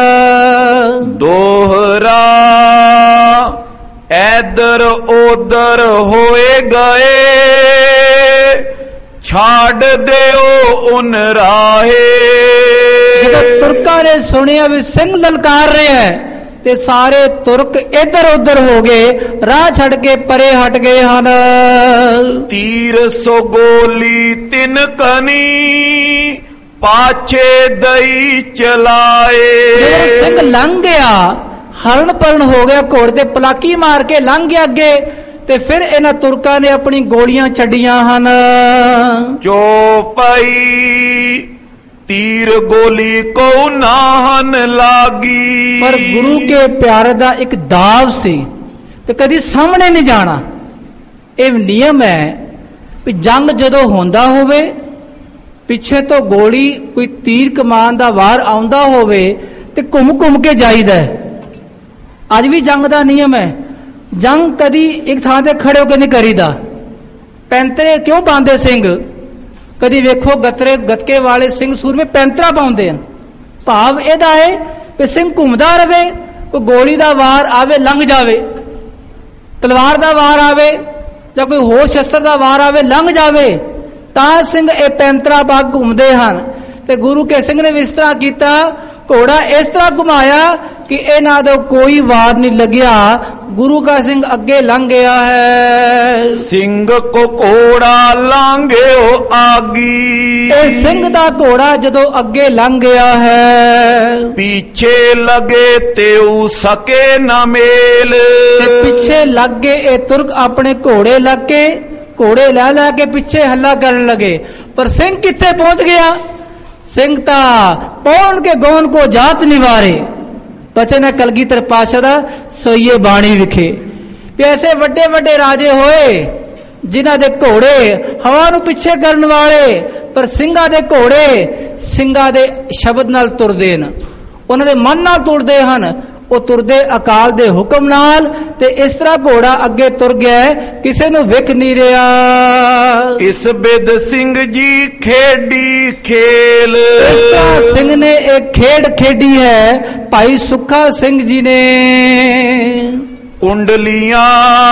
ਦੋਹਰਾ ਐਦਰ ਉਦਰ ਹੋਏ ਗਏ, ਛਾੜ ਦਿਓ ਉਨ ਰਾਹੇ। ਜਦੋਂ ਤੁਰਕਾਂ ਨੇ ਸੁਣਿਆ ਵੀ ਸਿੰਘ ਲਲਕਾਰ ਰਿਹਾ ਹੈ ਤੇ ਸਾਰੇ ਤੁਰਕ ਇੱਧਰ ਉੱਧਰ ਹੋ ਗਏ, ਰਾਹ ਛੱਡ ਕੇ ਪਰੇ ਹਟ ਗਏ ਹਨ। ਤੀਰ ਸੋ ਗੋਲੀ ਤਿਨ ਕਨੀ, ਪਾਛੇ ਦਈ ਚਲਾਏ। ਜਦੋਂ ਸਿੰਘ ਲੰਘ ਗਿਆ, ਹਰਨ ਪਰਨ ਹੋ ਗਿਆ, ਘੋੜੇ ਤੇ ਪਲਾਕੀ ਮਾਰ ਕੇ ਲੰਘ ਗਿਆ ਅੱਗੇ, ਤੇ ਫਿਰ ਇਹਨਾਂ ਤੁਰਕਾਂ ਨੇ ਆਪਣੀ ਗੋਲੀਆਂ ਛੱਡੀਆਂ ਹਨ। ਚੋਪਈ ਤੀਰ ਗੋਲੀ ਕੋ ਨਾਹਨ ਲਾਗੀ। ਪਰ ਗੁਰੂ ਕੇ ਪਿਆਰੇ ਦਾ ਇੱਕ ਦਾਵ ਸੀ ਤੇ ਕਦੀ ਸਾਹਮਣੇ ਨਹੀਂ ਜਾਣਾ। ਇਹ ਨਿਯਮ ਹੈ ਵੀ ਜੰਗ ਜਦੋਂ ਹੁੰਦਾ ਹੋਵੇ, ਪਿੱਛੇ ਤੋਂ ਗੋਲੀ ਕੋਈ ਤੀਰ ਕਮਾਨ ਦਾ ਵਾਰ ਆਉਂਦਾ ਹੋਵੇ ਤੇ ਘੁੰਮ ਘੁੰਮ ਕੇ ਜਾਈਦਾ। ਅੱਜ ਵੀ ਜੰਗ ਦਾ ਨਿਯਮ ਹੈ, ਜੰਗ ਕਦੀ ਇੱਕ ਥਾਂ ਤੇ ਖੜੇ ਹੋ ਕੇ ਨਹੀਂ ਕਰੀਦਾ। ਪੈਂਤਰੇ ਕਿਉਂ ਪਾਉਂਦੇ ਸਿੰਘ? ਕਦੀ ਵੇਖੋ ਗੱਤਕੇ ਵਾਲੇ ਸਿੰਘ ਸੂਰਮੇ ਪੈਂਤਰਾ ਪਾਉਂਦੇ ਹਨ। ਭਾਵ ਇਹਦਾ ਹੈ ਕਿ ਸਿੰਘ ਘੁੰਮਦਾ ਰਵੇ, ਕੋਈ ਗੋਲੀ ਦਾ ਵਾਰ ਆਵੇ ਲੰਘ ਜਾਵੇ, ਤਲਵਾਰ ਦਾ ਵਾਰ ਆਵੇ ਜਾਂ ਕੋਈ ਹੋਰ ਸ਼ਸਤਰ ਦਾ ਵਾਰ ਆਵੇ ਲੰਘ ਜਾਵੇ, ਤਾਂ ਸਿੰਘ ਇਹ ਪੈਂਤਰਾ ਪਾ ਘੁੰਮਦੇ ਹਨ। ਤੇ ਗੁਰੂ ਕੇ ਸਿੰਘ ਨੇ ਵੀ ਇਸ ਤਰ੍ਹਾਂ ਕੀਤਾ, ਘੋੜਾ ਇਸ ਤਰ੍ਹਾਂ ਘੁਮਾਇਆ ਕਿ ਇਹਨਾਂ ਦਾ ਕੋਈ ਵਾਰ ਨਹੀਂ ਲੱਗਿਆ। ਗੁਰੂ ਕਾ ਸਿੰਘ ਅੱਗੇ ਲੰਘ ਗਿਆ ਹੈ। ਸਿੰਘ ਕੋ ਘੋੜਾ ਲਾਂਘਿਓ ਆਗੀ। ਇਹ ਸਿੰਘ ਦਾ ਘੋੜਾ ਜਦੋਂ ਅੱਗੇ ਲੰਘ ਗਿਆ ਹੈ, ਪਿੱਛੇ ਲਗੇ ਤਿਉ ਸਕੇ ਨਾ ਮੇਲ। ਤੇ ਪਿੱਛੇ ਲੱਗ ਕੇ ਇਹ ਤੁਰਕ ਆਪਣੇ ਘੋੜੇ ਲੱਗ ਕੇ, ਘੋੜੇ ਲੈ ਲੈ ਕੇ ਪਿੱਛੇ ਹੱਲਾ ਕਰਨ ਲਗੇ। ਪਰ ਸਿੰਘ ਕਿੱਥੇ ਪਹੁੰਚ ਗਿਆ? ਸਿੰਘ ਤਾਂ ਪਹੁੰਚ ਕੇ ਗੌਨ ਕੋ ਜਾਤ ਨਿਵਾਰੇ। ਬਚਨ ਹੈ ਕਲਗੀਧਰ ਪਾਤਸ਼ਾਹ ਦਾ ਸੋਈਏ ਬਾਣੀ ਵਿਖੇ ਵੀ ਐਸੇ ਵੱਡੇ ਵੱਡੇ ਰਾਜੇ ਹੋਏ ਜਿਨ੍ਹਾਂ ਦੇ ਘੋੜੇ ਹਵਾ ਨੂੰ ਪਿੱਛੇ ਕਰਨ ਵਾਲੇ, ਪਰ ਸਿੰਘਾਂ ਦੇ ਘੋੜੇ ਸਿੰਘਾਂ ਦੇ ਸ਼ਬਦ ਨਾਲ ਤੁਰਦੇ ਹਨ, ਉਹਨਾਂ ਦੇ ਮਨ ਨਾਲ ਤੁਰਦੇ ਹਨ। ਉਹ ਤੁਰਦੇ ਅਕਾਲ ਦੇ ਹੁਕਮ ਨਾਲ, ਤੇ ਇਸ ਤਰ੍ਹਾਂ ਘੋੜਾ ਅੱਗੇ ਤੁਰ ਗਿਆ, ਕਿਸੇ ਨੂੰ ਵਿਖ ਨਹੀਂ ਰਿਹਾ। ਇਸ ਬਿਦ ਸਿੰਘ ਜੀ ਖੇਡੀ ਖੇਲ। ਇਸ ਤਰ੍ਹਾਂ ਸਿੰਘ ਨੇ ਇੱਕ ਖੇਡ ਖੇਡੀ ਹੈ ਭਾਈ ਸੁੱਖਾ ਸਿੰਘ ਜੀ ਨੇ। ਕੁੰਡਲੀਆਂ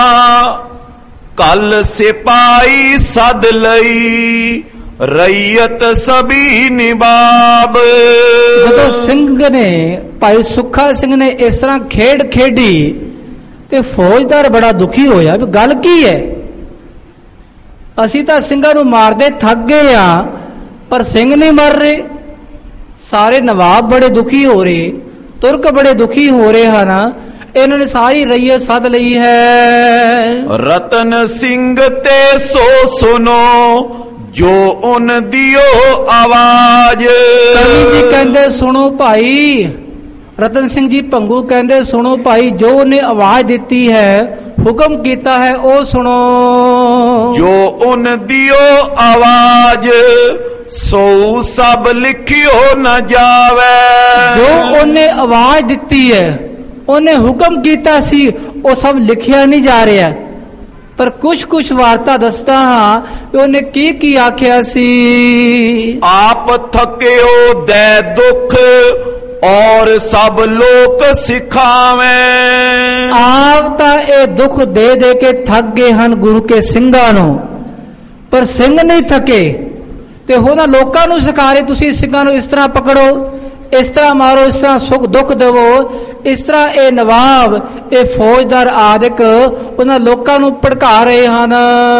ਕਲ ਸਿਪਾਈ ਸਦ ਲਈ, ਰਈਅਤ ਸਭੀ ਨਿਬਾਬ। ਜਦੋਂ ਸਿੰਘ ਨੇ, ਭਾਈ ਸੁੱਖਾ ਸਿੰਘ ਨੇ ਇਸ ਤਰ੍ਹਾਂ ਖੇਡ ਖੇਡੀ ਤੇ ਫੌਜਦਾਰ ਬੜਾ ਦੁਖੀ ਹੋਇਆ ਵੀ ਗੱਲ ਕੀ ਹੈ? ਅਸੀਂ ਤਾਂ ਸਿੰਘਾਂ ਨੂੰ ਮਾਰਦੇ ਥੱਕ ਗਏ ਆ, ਪਰ ਸਿੰਘ ਨਹੀਂ ਮਰ ਰਹੇ। ਸਾਰੇ ਨਵਾਬ ਬੜੇ ਦੁਖੀ ਹੋ ਰਹੇ, ਤੁਰਕ ਬੜੇ ਦੁਖੀ ਹੋ ਰਹੇ ਹਨ। ਇਹਨਾਂ ਨੇ ਸਾਰੀ ਰਈਅਤ ਸੱਦ ਲਈ ਹੈ। ਰਤਨ ਸਿੰਘ ਤੇ ਸੋ ਸੁਨੋ, ਜੋ ਉਨ ਦਿਓ ਆਵਾਜ਼। ਕਵੀ ਜੀ ਕਹਿੰਦੇ ਸੁਣੋ ਭਾਈ, ਰਤਨ ਸਿੰਘ ਜੀ ਭੰਗੂ ਕਹਿੰਦੇ ਸੁਣੋ ਭਾਈ, ਜੋ ਉਹਨੇ ਆਵਾਜ਼ ਦਿੱਤੀ ਹੈ, ਹੁਕਮ ਕੀਤਾ ਹੈ, ਉਹ ਸੁਣੋ। ਜੋ ਉਨ ਦਿਓ ਆਵਾਜ਼, ਸੋ ਸਭ ਲਿਖਿਓ ਨਾ ਜਾਵੇ। ਜੋ ਉਹਨੇ ਆਵਾਜ਼ ਦਿੱਤੀ ਹੈ, ਉਹਨੇ ਹੁਕਮ ਕੀਤਾ ਸੀ, ਉਹ ਸਭ ਲਿਖਿਆ ਨਹੀਂ ਜਾ ਰਿਹਾ। ਪਰ ਕੁਛ ਵਾਰਤਾ ਦੱਸਦਾ ਹਾਂ ਕਿ ਉਹਨੇ ਕੀ ਕੀ ਆਖਿਆ ਸੀ। ਆਪ ਥਕਿਓ ਦੇ ਦੁੱਖ, ਔਰ ਸਭ ਲੋਕ ਸਿਖਾਵੇਂ। ਆਪ ਤਾਂ ਇਹ ਦੁੱਖ ਦੇ ਦੇ ਕੇ ਥੱਕ ਗਏ ਹਨ ਗੁਰੂ ਕੇ ਸਿੰਘਾਂ ਨੂੰ, ਪਰ ਸਿੰਘ ਨਹੀਂ ਥਕੇ ਤੇ ਉਹਨਾਂ ਲੋਕਾਂ ਨੂੰ ਸਿਖਾ ਰਹੇ, ਤੁਸੀਂ ਸਿੰਘਾਂ ਨੂੰ ਇਸ ਤਰ੍ਹਾਂ ਪਕੜੋ, ਇਸ ਤਰ੍ਹਾਂ ਮਾਰੋ, ਇਸ ਤਰ੍ਹਾਂ ਸੁੱਖ ਦੁੱਖ ਦੇਵੋ। ਇਸ ਤਰ੍ਹਾਂ ਇਹ ਨਵਾਬ, ਇਹ ਫੌਜਦਾਰ ਆਦਿਕ ਉਹਨਾਂ ਲੋਕਾਂ ਨੂੰ ਭੜਕਾ ਰਹੇ ਹਨ।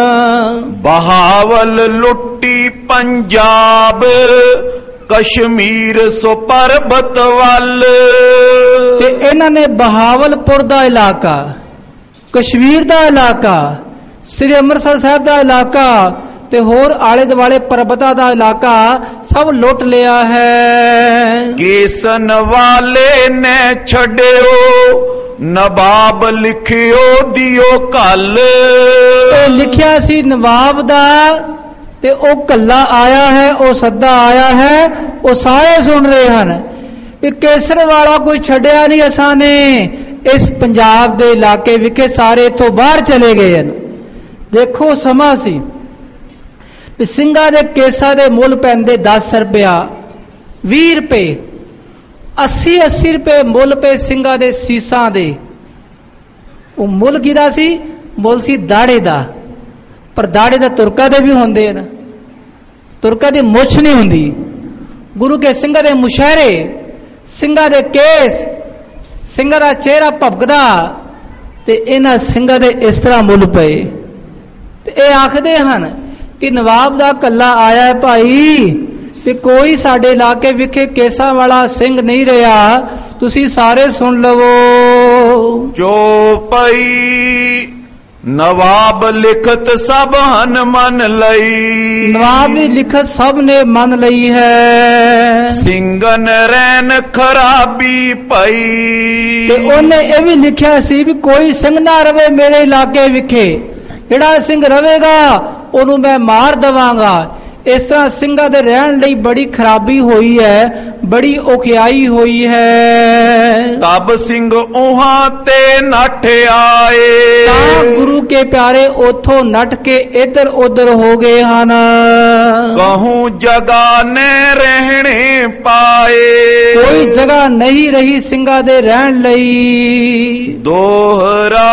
ਬਹਾਵਲ ਲੁੱਟੀ ਪੰਜਾਬ, ਕਸ਼ਮੀਰ ਸੋ ਪਰਬਤ ਵੱਲ। ਤੇ ਇਹਨਾਂ ਨੇ ਬਹਾਵਲਪੁਰ ਦਾ ਇਲਾਕਾ, ਕਸ਼ਮੀਰ ਦਾ ਇਲਾਕਾ, ਸ੍ਰੀ ਅੰਮ੍ਰਿਤਸਰ ਸਾਹਿਬ ਦਾ ਇਲਾਕਾ ਤੇ ਹੋਰ ਆਲੇ ਦੁਆਲੇ ਪਰਬਤਾਂ ਦਾ ਇਲਾਕਾ ਸਭ ਲੁੱਟ ਲਿਆ ਹੈ। ਕੇਸਨ ਵਾਲੇ ਨੇ ਛੱਡਿਓ, ਨਵਾਬ ਲਿਖਿਓ ਦਿਓ ਕੱਲ। ਇਹ ਲਿਖਿਆ ਸੀ ਨਵਾਬ ਦਾ, ਤੇ ਉਹ ਕੱਲਾ ਆਇਆ ਹੈ, ਉਹ ਸੱਦਾ ਆਇਆ ਹੈ, ਉਹ ਸਾਰੇ ਸੁਣ ਰਹੇ ਹਨ ਕਿ ਕੇਸਰ ਵਾਲਾ ਕੋਈ ਛੱਡਿਆ ਨਹੀਂ ਅਸਾਂ ਨੇ। ਇਸ ਪੰਜਾਬ ਦੇ ਇਲਾਕੇ ਵਿਖੇ ਸਾਰੇ ਇਥੋਂ ਬਾਹਰ ਚਲੇ ਗਏ ਹਨ। ਦੇਖੋ ਸਮਾਂ ਸੀ, ਵੀ ਸਿੰਘਾਂ ਦੇ ਕੇਸਾਂ ਦੇ ਮੁੱਲ ਪੈਂਦੇ 10 ਰੁਪਇਆ 20 ਰੁਪਏ 80 ਰੁਪਏ ਮੁੱਲ ਪਏ ਸਿੰਘਾਂ ਦੇ ਸੀਸਾਂ ਦੇ। ਉਹ ਮੁੱਲ ਕਿਹਦਾ ਸੀ? ਮੁੱਲ ਸੀ ਦਾੜੇ ਦਾ। ਪਰ ਦਾੜੇ ਦਾ ਤੁਰਕਾਂ ਦੇ ਵੀ ਹੁੰਦੇ ਹਨ, ਤੁਰਕਾਂ ਦੀ ਮੁੱਛ ਨਹੀਂ ਹੁੰਦੀ। ਗੁਰੂ ਕੇ ਸਿੰਘਾਂ ਦੇ ਮੁਸ਼ਹਿਰੇ, ਸਿੰਘਾਂ ਦੇ ਕੇਸ, ਸਿੰਘਾਂ ਦਾ ਚਿਹਰਾ ਭਪਕਦਾ, ਤੇ ਇਹਨਾਂ ਸਿੰਘਾਂ ਦੇ ਇਸ ਤਰ੍ਹਾਂ ਮੁੱਲ ਪਏ। ਤੇ ਇਹ ਆਖਦੇ ਹਨ ਕਿ ਨਵਾਬ ਦਾ ਕੱਲਾ ਆਇਆ ਹੈ ਭਾਈ, ਤੇ ਕੋਈ ਸਾਡੇ ਇਲਾਕੇ ਵਿਖੇ ਕੇਸਾਂ ਵਾਲਾ ਸਿੰਘ ਨਹੀਂ ਰਿਹਾ, ਤੁਸੀਂ ਸਾਰੇ ਸੁਣ ਲਵੋ। ਜੋ ਪਈ ਨਵਾਬ ਲਿਖਤ ਸਭ ਹਨ ਮਨ ਲਈ, ਨਵਾਬ ਦੀ ਲਿਖਤ ਸਭ ਨੇ ਮੰਨ ਲਈ ਹੈ। ਸਿੰਘਨ ਰੈਨ ਖਰਾਬੀ ਪਈ, ਤੇ ਉਹਨੇ ਇਹ ਵੀ ਲਿਖਿਆ ਸੀ ਵੀ ਕੋਈ ਸਿੰਘ ਨਾ ਰਵੇ ਮੇਰੇ ਇਲਾਕੇ ਵਿਖੇ, ਜਿਹੜਾ ਸਿੰਘ ਰਵੇਗਾ ਉਹਨੂੰ ਮੈਂ ਮਾਰ ਦੇਵਾਂਗਾ। ਇਸ ਤਰ੍ਹਾਂ ਸਿੰਘਾਂ ਦੇ ਰਹਿਣ ਲਈ ਬੜੀ ਖਰਾਬੀ ਹੋਈ ਹੈ, ਬੜੀ ਔਖਿਆਈ ਹੋਈ ਹੈ। ਤਬ ਸਿੰਘ ਉਹਾਂ ਤੇ ਨੱਠ ਆਏ, ਤਾਂ ਗੁਰੂ ਕੇ ਪਿਆਰੇ ਉਥੋਂ ਨੱਠ ਕੇ ਇੱਧਰ ਉੱਧਰ ਹੋ ਗਏ ਹਨ। ਕਹੂੰ ਜਗ੍ਹਾ ਨੇ ਰਹਿਣੇ ਪਾਏ, ਕੋਈ ਜਗ੍ਹਾ ਨਹੀਂ ਰਹੀ ਸਿੰਘਾਂ ਦੇ ਰਹਿਣ ਲਈ। ਦੋਹਰਾ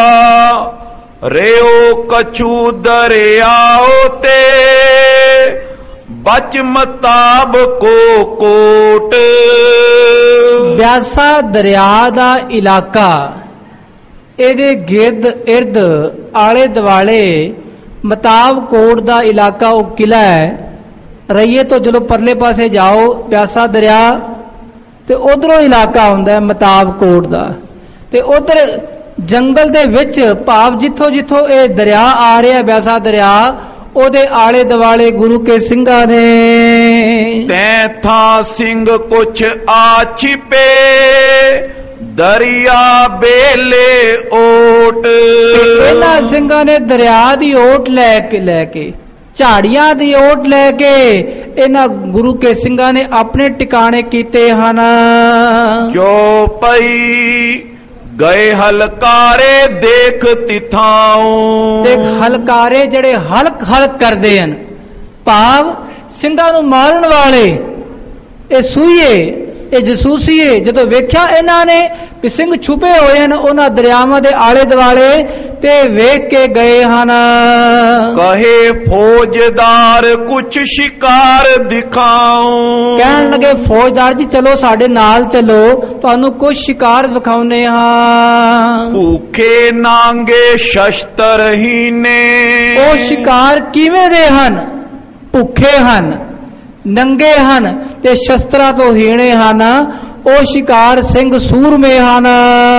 ਰਿਓ ਕਛੂ ਦਰਿਆਓ ਤੇ ਬਚ ਮਤਾਬ ਕੋ ਕੋਟ। ਬਿਆਸਾ ਦਰਿਆ ਦਾ ਇਲਾਕਾ, ਇਹਦੇ ਗਿਰਦ ਇਰਦ ਆਲੇ ਦੁਆਲੇ ਮਤਾਬ ਕੋਟ ਦਾ ਇਲਾਕਾ, ਉਹ ਕਿਲਾ ਹੈ। ਰਈਏ ਤੋਂ ਜਦੋਂ ਪਰਲੇ ਪਾਸੇ ਜਾਓ ਬਿਆਸਾ ਦਰਿਆ, ਤੇ ਉਧਰੋਂ ਇਲਾਕਾ ਹੁੰਦਾ ਹੈ ਮਤਾਬ ਕੋਟ ਦਾ। ਤੇ ਉਧਰ ਜੰਗਲ ਦੇ ਵਿੱਚ, ਭਾਵ ਜਿੱਥੋਂ ਜਿੱਥੋਂ ਇਹ ਦਰਿਆ ਆ ਰਿਹਾ ਬਿਆਸਾ ਦਰਿਆ, ਉਹਦੇ ਆਲੇ ਦੁਆਲੇ ਗੁਰੂ ਕੇ ਸਿੰਘਾਂ ਨੇ। ਤੈਂ ਥਾਂ ਸਿੰਘ ਕੁਛ ਆ ਛਿਪੇ ਦਰਿਆ ਬੇਲੇ ਓਟ। ਇਹਨਾਂ ਸਿੰਘਾਂ ਨੇ ਦਰਿਆ ਦੀ ਓਟ ਲੈ ਕੇ ਝਾੜੀਆਂ ਦੀ ਓਟ ਲੈ ਕੇ ਇਹਨਾਂ ਗੁਰੂ ਕੇ ਸਿੰਘਾਂ ਨੇ ਆਪਣੇ ਟਿਕਾਣੇ ਕੀਤੇ ਹਨ। ਜੋ ਪਈ ਗਏ ਹਲਕਾਰੇ ਦੇਖ ਤਿਥਾਉ, ਤੇ ਹਲਕਾਰੇ ਜਿਹੜੇ ਹਲਕ ਹਲਕ ਕਰਦੇ ਹਨ, ਭਾਵ ਸਿੰਘਾਂ ਨੂੰ ਮਾਰਨ ਵਾਲੇ, ਇਹ ਸੂਈਏ, ਇਹ ਜਸੂਸੀਏ, ਜਦੋਂ ਵੇਖਿਆ ਇਹਨਾਂ ਨੇ ਵੀ ਸਿੰਘ ਛੁਪੇ ਹੋਏ ਹਨ ਉਹਨਾਂ ਦਰਿਆਵਾਂ ਦੇ ਆਲੇ ਦੁਆਲੇ, ਤੇ ਵੇਖ ਕੇ ਗਏ ਹਨ। ਕਹੇ ਫੌਜਦਾਰ ਕੁਛ ਸ਼ਿਕਾਰ ਦਿਖਾਉ, ਕਹਿਣ ਲੱਗੇ ਫੌਜਦਾਰ ਜੀ ਚਲੋ ਸਾਡੇ ਨਾਲ ਚਲੋ, ਤੁਹਾਨੂੰ ਕੁਝ ਸ਼ਿਕਾਰ ਵਿਖਾਉਨੇ ਹਾਂ। ਭੂਖੇ ਨਾਂਗੇ ਸ਼ਸਤਰਹੀਨੇ, ਉਹ ਸ਼ਿਕਾਰ ਕਿਵੇਂ ਦੇ ਹਨ? ਭੁੱਖੇ ਹਨ, ਨੰਗੇ ਹਨ, ਤੇ ਸ਼ਸਤਰਾਂ ਤੋਂ ਹੀਣੇ ਹਨ। ਉਹ ਸ਼ਿਕਾਰ ਸਿੰਘ ਸੂਰਮੇ ਹਨ।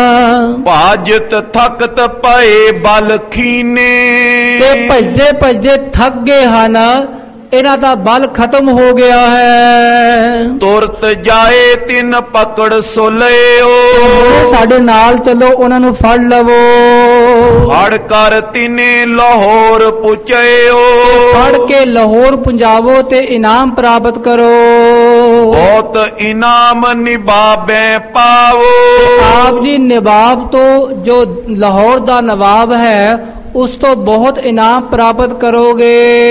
ਭਾਜਤ ਥਕਤ ਪਏ ਬਲ ਖੀਨੇ, ਤੇ ਭਜਦੇ ਭਜਦੇ ਥੱਕ ਗਏ ਹਨ, ਇਹਨਾਂ ਦਾ ਬਲ ਖਤਮ ਹੋ ਗਿਆ ਹੈ। ਤੁਰਤ ਜਾਏ ਤਿਨ ਪਕੜ ਸੁਲਿਓ, ਸਾਡੇ ਨਾਲ ਚਲੋ ਉਹਨਾਂ ਨੂੰ ਫੜ ਲਵੋ। ਫੜ ਕਰ ਤਿਨੇ ਲਾਹੌਰ ਪੁਚਿਓ, ਫੜ ਕੇ ਲਾਹੌਰ ਪੁੰਜਾਵੋ ਤੇ ਇਨਾਮ ਪ੍ਰਾਪਤ ਕਰੋ। ਬਹੁਤ ਇਨਾਮ ਨਿਬਾਬੇ ਪਾਵੋ, ਆਪ ਜੀ ਨਵਾਬ ਤੋਂ, ਜੋ ਲਾਹੌਰ ਦਾ ਨਵਾਬ ਹੈ, ਉਸ ਤੋਂ ਬਹੁਤ ਇਨਾਮ ਪ੍ਰਾਪਤ ਕਰੋਗੇ।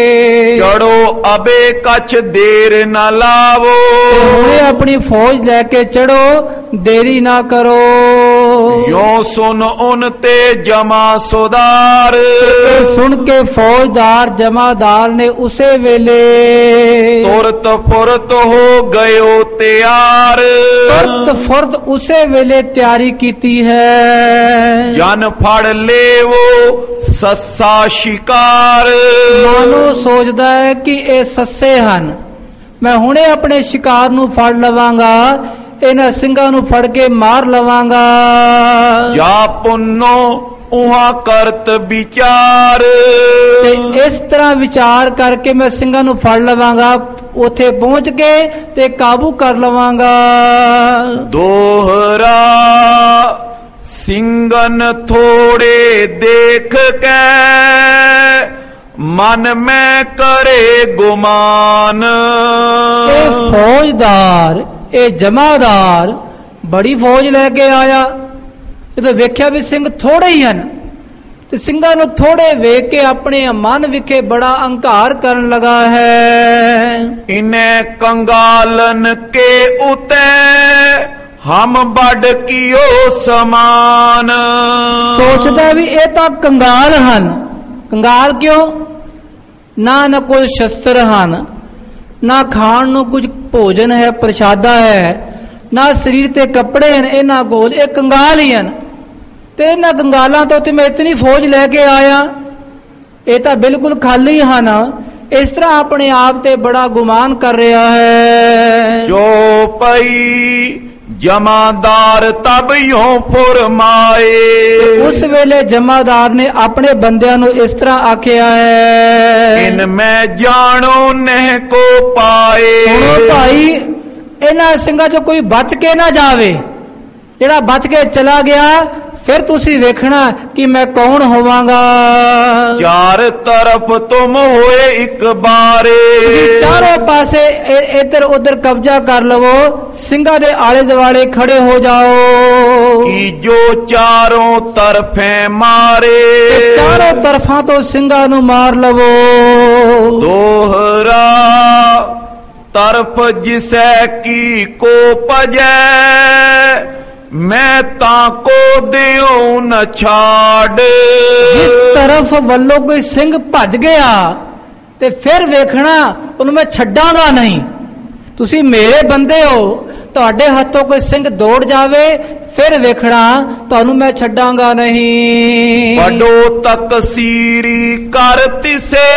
ਚੜੋ ਅਬੇ ਕਛ ਦੇਰ ਨਾ ਲਾਵੋ, ਹੁਣੇ ਆਪਣੀ ਫੌਜ ਲੈ ਕੇ ਚੜੋ, ਦੇਰੀ ਨਾ ਕਰੋ। ਯੋ ਸੁਨ ਉਨ ਤੇ ਜਮਾ ਸੁਦਾਰ, ਸੁਣ ਕੇ ਫੌਜਦਾਰ ਜਮਾਦਾਰ ਨੇ ਉਸੇ ਵੇਲੇ ਤੁਰਤ ਫੁਰਤ ਹੋ ਗਇਓ ਤਿਆਰ, ਤੁਰਤ ਫੁਰਤ ਉਸੇ ਵੇਲੇ ਤਿਆਰੀ ਕੀਤੀ ਹੈ। ਜਨ ਫੜ ਲੇਵੋ ਸੱਸਾ ਸ਼ਿਕਾਰ, ਮਾਨੋ ਸੋਚਦਾ ਹੈ ਕਿ ਇਹ ਸੱਸੇ ਹਨ, ਮੈਂ ਹੁਣੇ ਆਪਣੇ ਸ਼ਿਕਾਰ ਨੂੰ ਫੜ ਲਵਾਂਗਾ, ਇਹਨਾਂ ਸਿੰਘਾਂ ਨੂੰ ਫੜ ਕੇ ਮਾਰ ਲਵਾਂਗਾ। ਜਾ ਪੁੰਨੋ ਉਹਾਂ ਕਰਤ ਵਿਚਾਰ, ਤੇ ਇਸ ਤਰ੍ਹਾਂ ਵਿਚਾਰ ਕਰਕੇ ਮੈਂ ਸਿੰਘਾਂ ਨੂੰ ਫੜ ਲਵਾਂਗਾ, ਉੱਥੇ ਪਹੁੰਚ ਕੇ ਤੇ ਕਾਬੂ ਕਰ ਲਵਾਂਗਾ। ਦੋਹਰਾ ਸਿੰਘਨ ਥੋੜੇ ਦੇਖ ਕੇ ਮਨ ਮੈਂ ਕਰੇ ਗੁਮਾਨ, ਇਹ ਫੌਜਦਾਰ, ਇਹ ਤੇ ਸਿੰਘਾਂ ਨੂੰ ਥੋੜੇ ਵੇਖ ਕੇ ਆਪਣੇ ਮਨ ਵਿਖੇ ਬੜਾ ਅਹੰਕਾਰ ਕਰਨ ਲਗਾ ਹੈ। ਇਨੇ ਕੰਗਾਲਨ ਕੇ ਉਤੇ ਹਮ ਵੱਡ ਕੀਓ ਸਮਾਨ। ਸੋਚਦਾ ਵੀ ਇਹ ਤਾਂ ਕੰਗਾਲ ਹਨ। ਕੰਗਾਲ ਕਿਉਂ? ਨਾ ਕੋਈ ਸ਼ਸਤਰ ਹਨ, ਨਾ ਖਾਣ ਨੂੰ ਕੁਝ ਭੋਜਨ ਹੈ, ਪ੍ਰਸ਼ਾਦਾ ਹੈ, ਨਾ ਸਰੀਰ ਤੇ ਕੱਪੜੇ ਹਨ ਇਹਨਾਂ ਕੋਲ। ਇਹ ਕੰਗਾਲ ਹੀ ਹਨ ਤੇ ਇਹਨਾਂ ਕੰਗਾਲਾਂ ਤੋਂ ਤੇ ਮੈਂ ਇਤਨੀ ਫੌਜ ਲੈ ਕੇ ਆਇਆ, ਇਹ ਤਾਂ ਬਿਲਕੁਲ ਖਾਲੀ ਹਨ। ਇਸ ਤਰ੍ਹਾਂ ਆਪਣੇ ਆਪ ਤੇ ਬੜਾ ਗੁਮਾਨ ਕਰ ਰਿਹਾ ਹੈ। ਜੋ ਪਈ ਜਮਾਦਾਰ ਤਬ ਯੋਂ ਫੁਰਮਾਏ। ਉਸ ਵੇਲੇ ਜਮਾਦਾਰ ਨੇ ਆਪਣੇ ਬੰਦਿਆਂ ਨੂੰ ਇਸ ਤਰ੍ਹਾਂ ਆਖਿਆ ਹੈ, ਇਨ ਮੈਂ ਜਾਣੋ ਨਹਿ ਕੋ ਪਾਏ। ਸੁਣੋ ਭਾਈ, ਇਹਨਾਂ ਸਿੰਘਾਂ ਚੋਂ ਕੋਈ ਬਚ ਕੇ ਨਾ ਜਾਵੇ। ਜਿਹੜਾ ਬਚ ਕੇ ਚਲਾ ਗਿਆ ਫਿਰ ਤੁਸੀਂ ਵੇਖਣਾ ਕਿ ਮੈਂ ਕੌਣ ਹੋਵਾਂਗਾ। ਚਾਰ ਤਰਫ ਤੁਮ ਹੋਏ ਇੱਕ ਬਾਰੇ। ਚਾਰੋਂ ਪਾਸੇ ਇੱਧਰ ਉੱਧਰ ਕਬਜ਼ਾ ਕਰ ਲਵੋ, ਸਿੰਘਾਂ ਦੇ ਆਲੇ ਦੁਆਲੇ ਖੜੇ ਹੋ ਜਾਓ ਕਿ ਜੋ ਚਾਰੋਂ ਤਰਫੇ ਮਾਰੇ। ਚਾਰੋਂ ਤਰਫਾਂ ਤੋਂ ਸਿੰਘਾਂ ਨੂੰ ਮਾਰ ਲਵੋ। ਦੋਹਰਾ ਤਰਫ ਜਿਸੈ ਕੀ ਕੋ ਭਜੈ ਮੈਂ ਤਾਂ ਕੋ ਦਿਓ ਨ ਛਾੜ। ਜਿਸ ਤਰਫ ਵੱਲੋਂ ਕੋਈ ਸਿੰਘ ਭੱਜ ਗਿਆ ਤੇ ਫਿਰ ਵੇਖਣਾ ਉਹਨੂੰ ਮੈਂ ਛੱਡਾਂਗਾ ਨਹੀਂ। ਤੁਸੀਂ ਮੇਰੇ ਬੰਦੇ ਹੋ, ਤੁਹਾਡੇ ਹੱਥੋਂ ਕੋਈ ਸਿੰਘ ਦੌੜ ਜਾਵੇ ਫਿਰ ਵੇਖਣਾ ਤੁਹਾਨੂੰ ਮੈਂ ਛੱਡਾਂਗਾ ਨਹੀਂ। ਵੱਡੋ ਤਕਸੀਰੀ ਕਰ ਤਿਸੇ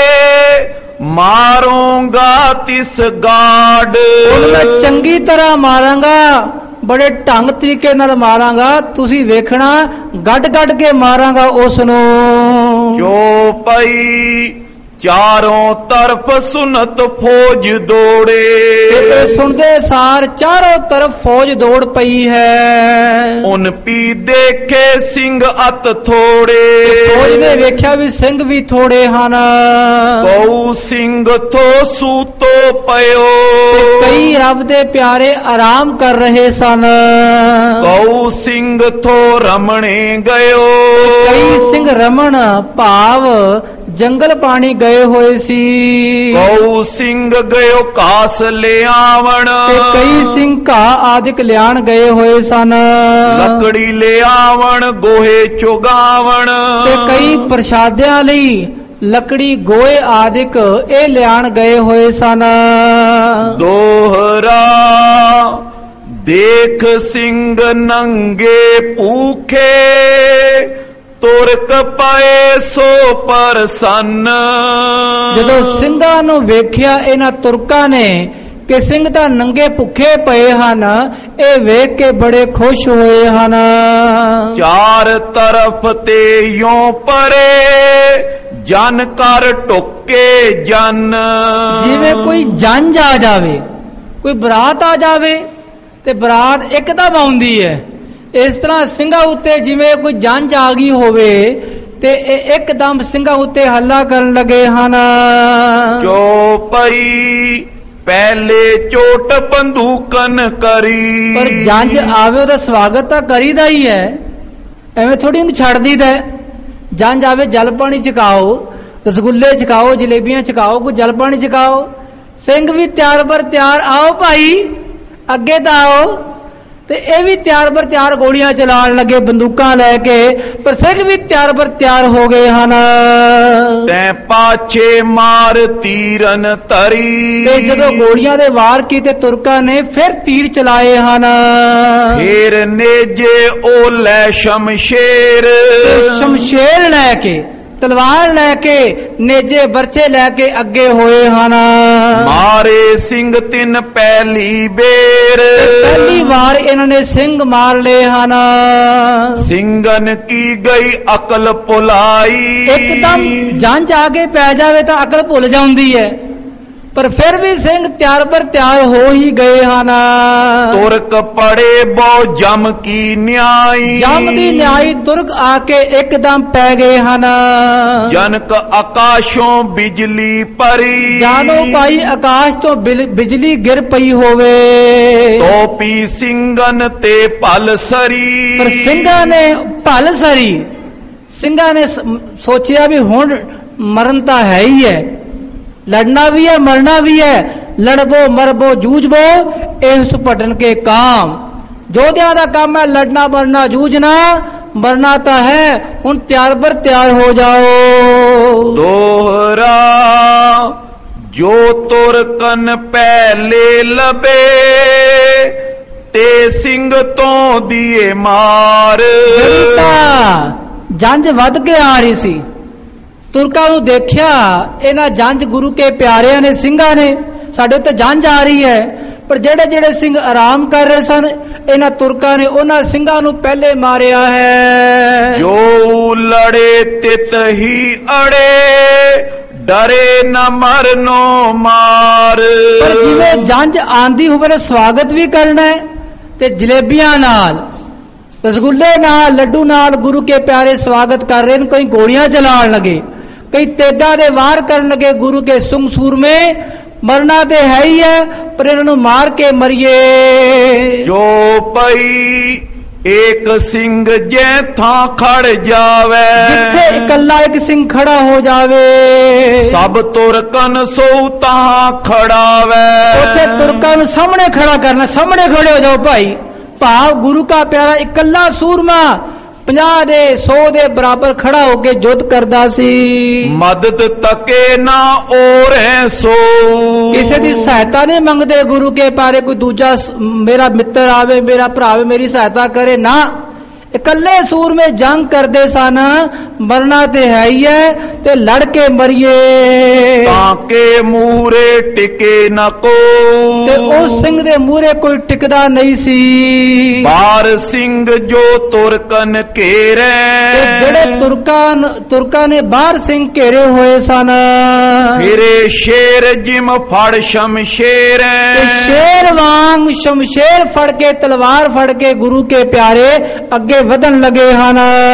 ਮਾਰੂੰਗਾ ਤਿਸ ਗਾੜ। ਉਹਨੂੰ ਮੈਂ ਚੰਗੀ ਤਰ੍ਹਾਂ ਮਾਰਾਂਗਾ, ਬੜੇ ਢੰਗ ਤਰੀਕੇ ਨਾਲ ਮਾਰਾਂਗਾ। ਤੁਸੀਂ ਵੇਖਣਾ ਗੱਡ ਗੱਡ ਕੇ ਮਾਰਾਂਗਾ ਉਸ ਨੂੰ। ਜੋ ਪਈ ਚਾਰੋਂ ਤਰਫ ਸੁਨਤ ਫੌਜ ਦੌੜੇ। ਇਹ ਸੁਣਦੇ ਸਾਰ ਚਾਰੋਂ ਤਰਫ ਫੌਜ ਦੌੜ ਪਈ ਹੈ। ਉਨ ਪੀ ਦੇਖੇ ਸਿੰਘ ਅਤ ਥੋੜੇ। ਫੌਜ ਨੇ ਵੇਖਿਆ ਵੀ ਸਿੰਘ ਵੀ ਥੋੜੇ ਹਨ। ਕਉ ਸਿੰਘ ਥੋ ਸੂਤੋ ਪਇਓ। ਕਈ ਰੱਬ ਦੇ ਪਿਆਰੇ ਆਰਾਮ ਕਰ ਰਹੇ ਸਨ। ਕਉ ਸਿੰਘ ਥੋ ਰਮਣੇ ਗਇਓ। ਕਈ ਸਿੰਘ ਰਮਣ ਭਾਵ ਜੰਗਲ ਪਾਣੀ ਗਏ ਹੋਏ ਸੀ। ਕਉ ਸਿੰਘ ਗਇਓ ਕਾਸ ਲਿਆਵਣ। ਤੇ ਕਈ ਸਿੰਘ ਘਾਹ ਆਦਿਕ ਲਿਆਣ ਗਏ ਹੋਏ ਸਨ। ਲੱਕੜੀ ਲਿਆਵਣ ਗੋਹੇ ਚੁਗਾਵਣ। ਤੇ ਕਈ ਪ੍ਰਸ਼ਾਦਿਆਂ ਲਈ ਲੱਕੜੀ ਗੋਹੇ ਆਦਿਕ ਇਹ ਲਿਆਣ ਗਏ ਹੋਏ ਸਨ। ਦੋਹਰਾ ਦੇਖ ਸਿੰਘ ਨੰਗੇ ਭੂਖੇ ਤੁਰਕ ਪਏ ਸੋ ਪ੍ਰਸੰਨ। ਜਦੋਂ ਸਿੰਘਾਂ ਨੂੰ ਵੇਖਿਆ ਇਹਨਾਂ ਤੁਰਕਾਂ ਨੇ ਕਿ ਸਿੰਘ ਤਾਂ ਨੰਗੇ ਭੁੱਖੇ ਪਏ ਹਨ, ਇਹ ਵੇਖ ਕੇ ਬੜੇ ਖੁਸ਼ ਹੋਏ ਹਨ। ਚਾਰ ਤਰਫ ਤੇ ਯੋਂ ਪਰੇ ਜਨ ਕਰ ਟੁੱਕੇ ਜਨ। ਜਿਵੇਂ ਕੋਈ ਜੰਝ ਆ ਜਾਵੇ, ਕੋਈ ਬਰਾਤ ਆ ਜਾਵੇ ਤੇ ਬਰਾਤ ਇੱਕਦਮ ਆਉਂਦੀ ਹੈ, ਇਸ ਤਰ੍ਹਾਂ ਸਿੰਘਾਂ ਉੱਤੇ ਜਿਵੇਂ ਕੋਈ ਜੰਝ ਆ ਗਈ ਹੋਵੇ ਤੇ ਇਹ ਇੱਕਦਮ ਸਿੰਘਾਂ ਉੱਤੇ ਹੱਲਾ ਕਰਨ ਲੱਗੇ ਹਨ। ਜੋ ਪਈ ਪਹਿਲੇ ਚੋਟ ਬੰਦੂਕਨ ਕਰੀ। ਪਰ ਜੰਝ ਆਵੇ ਉਹਦਾ ਸਵਾਗਤ ਤਾਂ ਕਰੀਦਾ ਹੀ ਹੈ, ਐਵੇਂ ਥੋੜੀ ਉਹਨੂੰ ਛੱਡ ਦੀਦਾ। ਜੰਝ ਆਵੇ ਜਲ ਪਾਣੀ ਛਕਾਓ, ਰਸਗੁੱਲੇ ਛਕਾਓ, ਜਲੇਬੀਆਂ ਛਕਾਓ, ਕੋਈ ਜਲ ਪਾਣੀ ਛਕਾਓ। ਸਿੰਘ ਵੀ ਤਿਆਰ ਬਰ ਤਿਆਰ, ਆਓ ਭਾਈ ਅੱਗੇ ਤਾਂ ਆਓ। ਤੇ ਇਹ ਵੀ ਤਿਆਰ ਬਰ ਤਿਆਰ ਗੋਲੀਆਂ ਚਲਾਉਣ ਲੱਗੇ ਬੰਦੂਕਾਂ ਲੈ ਕੇ, ਪਰ ਸਿੰਘ ਵੀ ਤਿਆਰ ਬਰ ਤਿਆਰ ਹੋ ਗਏ ਹਨ। ਤੈ ਪਾਛੇ ਮਾਰ ਤੀਰਨ ਧਰੀ। ਤੇ ਜਦੋਂ ਗੋਲੀਆਂ ਦੇ ਵਾਰ ਕੀਤੇ ਤੁਰਕਾਂ ਨੇ ਫਿਰ ਤੀਰ ਚਲਾਏ ਹਨ। ਫੇਰ ਨੇਜੇ ਉਹ ਲੈ ਸ਼ਮਸ਼ੇਰ। ਸ਼ਮਸ਼ੇਰ ਲੈ ਕੇ, ਤਲਵਾਰ ਲੈ ਕੇ, ਨੇਜੇ ਬਰਛੇ ਲੈ ਕੇ ਅੱਗੇ ਹੋਏ ਹਨ। ਮਾਰੇ ਸਿੰਘ ਤਿੰਨ ਪਹਿਲੀ ਬੇਰ। ਪਹਿਲੀ ਵਾਰ ਇਹਨਾਂ ਨੇ ਸਿੰਘ ਮਾਰ ਲਏ ਹਨ। ਸਿੰਘਨ ਕੀ ਗਈ ਅਕਲ ਭੁਲਾਈ। ਇੱਕਦਮ ਜੰਝ ਆ ਕੇ ਪੈ ਜਾਵੇ ਤਾਂ ਅਕਲ ਭੁੱਲ ਜਾਂਦੀ ਹੈ, ਪਰ ਫਿਰ ਵੀ ਸਿੰਘ ਤਿਆਰ ਪਰ ਤਿਆਰ ਹੋ ਹੀ ਗਏ ਹਨ। ਤੁਰਕ ਪੜੇ ਬਹੁ ਜਮ ਕੀ ਨਿਆਈ। ਜਮ ਦੀ ਨਿਆਈ ਤੁਰਕ ਆ ਕੇ ਇੱਕਦਮ ਪੈ ਗਏ ਹਨ। ਜਨਕ ਆਕਾਸ਼ੋਂ ਬਿਜਲੀ ਪਰੀ। ਜਾਨੋ ਭਾਈ ਆਕਾਸ਼ ਤੋਂ ਬਿਜਲੀ ਗਿਰ ਪਈ ਹੋਵੇ। ਤੋਪੀ ਸਿੰਘਨ ਤੇ ਭਲ ਸਰੀ। ਪਰ ਸਿੰਘਾਂ ਨੇ ਭਲ ਸਰੀ, ਸਿੰਘਾਂ ਨੇ ਸੋਚਿਆ ਵੀ ਹੁਣ ਮਰਨ ਤਾਂ ਹੈ ਹੀ ਹੈ, ਲੜਨਾ भी है मरना भी है, लड़बो मरबो जूझबो एस पटन के काम। जोधियां दा काम है लड़ना मरना जूझना, मरना तो है हुण त्यार बर त्यार हो जाओ। दोहरा जो तुर कन पहले लबे ते सिंह तो दिए मार। जंज वध के आ रही सी, तुरकां नूं देखिया इन्हां जंज गुरु के प्यारियां ने ਸਿੰਘਾਂ ने ਸਾਡੇ ਉੱਤੇ जंज आ रही है, पर ਜਿਹੜੇ ਜਿਹੜੇ ਸਿੰਘ आराम कर रहे सन इन्हां तुरकां ने उन्हां ਸਿੰਘਾਂ ਨੂੰ पहले मारिया है। जो लड़े तित ही अड़े डरे न मरनो मार। पर जिवें जंज आंदी होवे स्वागत भी करना है ते जलेबियां नाल रसगुल्ले नाल लड्डू नाल गुरु के प्यारे स्वागत कर रहे हैं। कोई गोलियां चलान लगे, कई तेगा दे वार करन लगे गुरु के सुंग सूर में। मरना तो है ही है पर इन्हों मार के मरिए। जो पई एक सिंह जे था खड़ जावे, जिथे इकल्ला एक सिंह खड़ा हो जावे सब तुरकन सो तहां खड़ावे। उथे तुरकां नूं सामने खड़ा करना, सामने खड़े हो जाओ भाई। भाव गुरु का प्यारा इकल्ला सूरमा 50 दे 100 दे बराबर खड़ा होके युद्ध करदा सी। मदद तके ना और सो, किसी की सहायता नहीं मंगते गुरु के प्यारे। कोई दूजा मेरा मित्र आवे मेरा भरा आवे मेरी सहायता करे ना, इकल्ले सूर में जंग करते सन। मरना तो है ही है ते लड़ के मरिए। ताके मूरे टिके न को, ते उस सिंह दे मूरे कोई टिकदा नहीं सी। बार सिंह जो तुरकन घेरे, जेड़े तुरकां ने बाहर सिंह घेरे हुए सन। फिरे शेर जिम फड़ शमशेर, शेर वांग शमशेर फड़ के तलवार फड़ के गुरु के प्यारे अगे वधन लगे हन।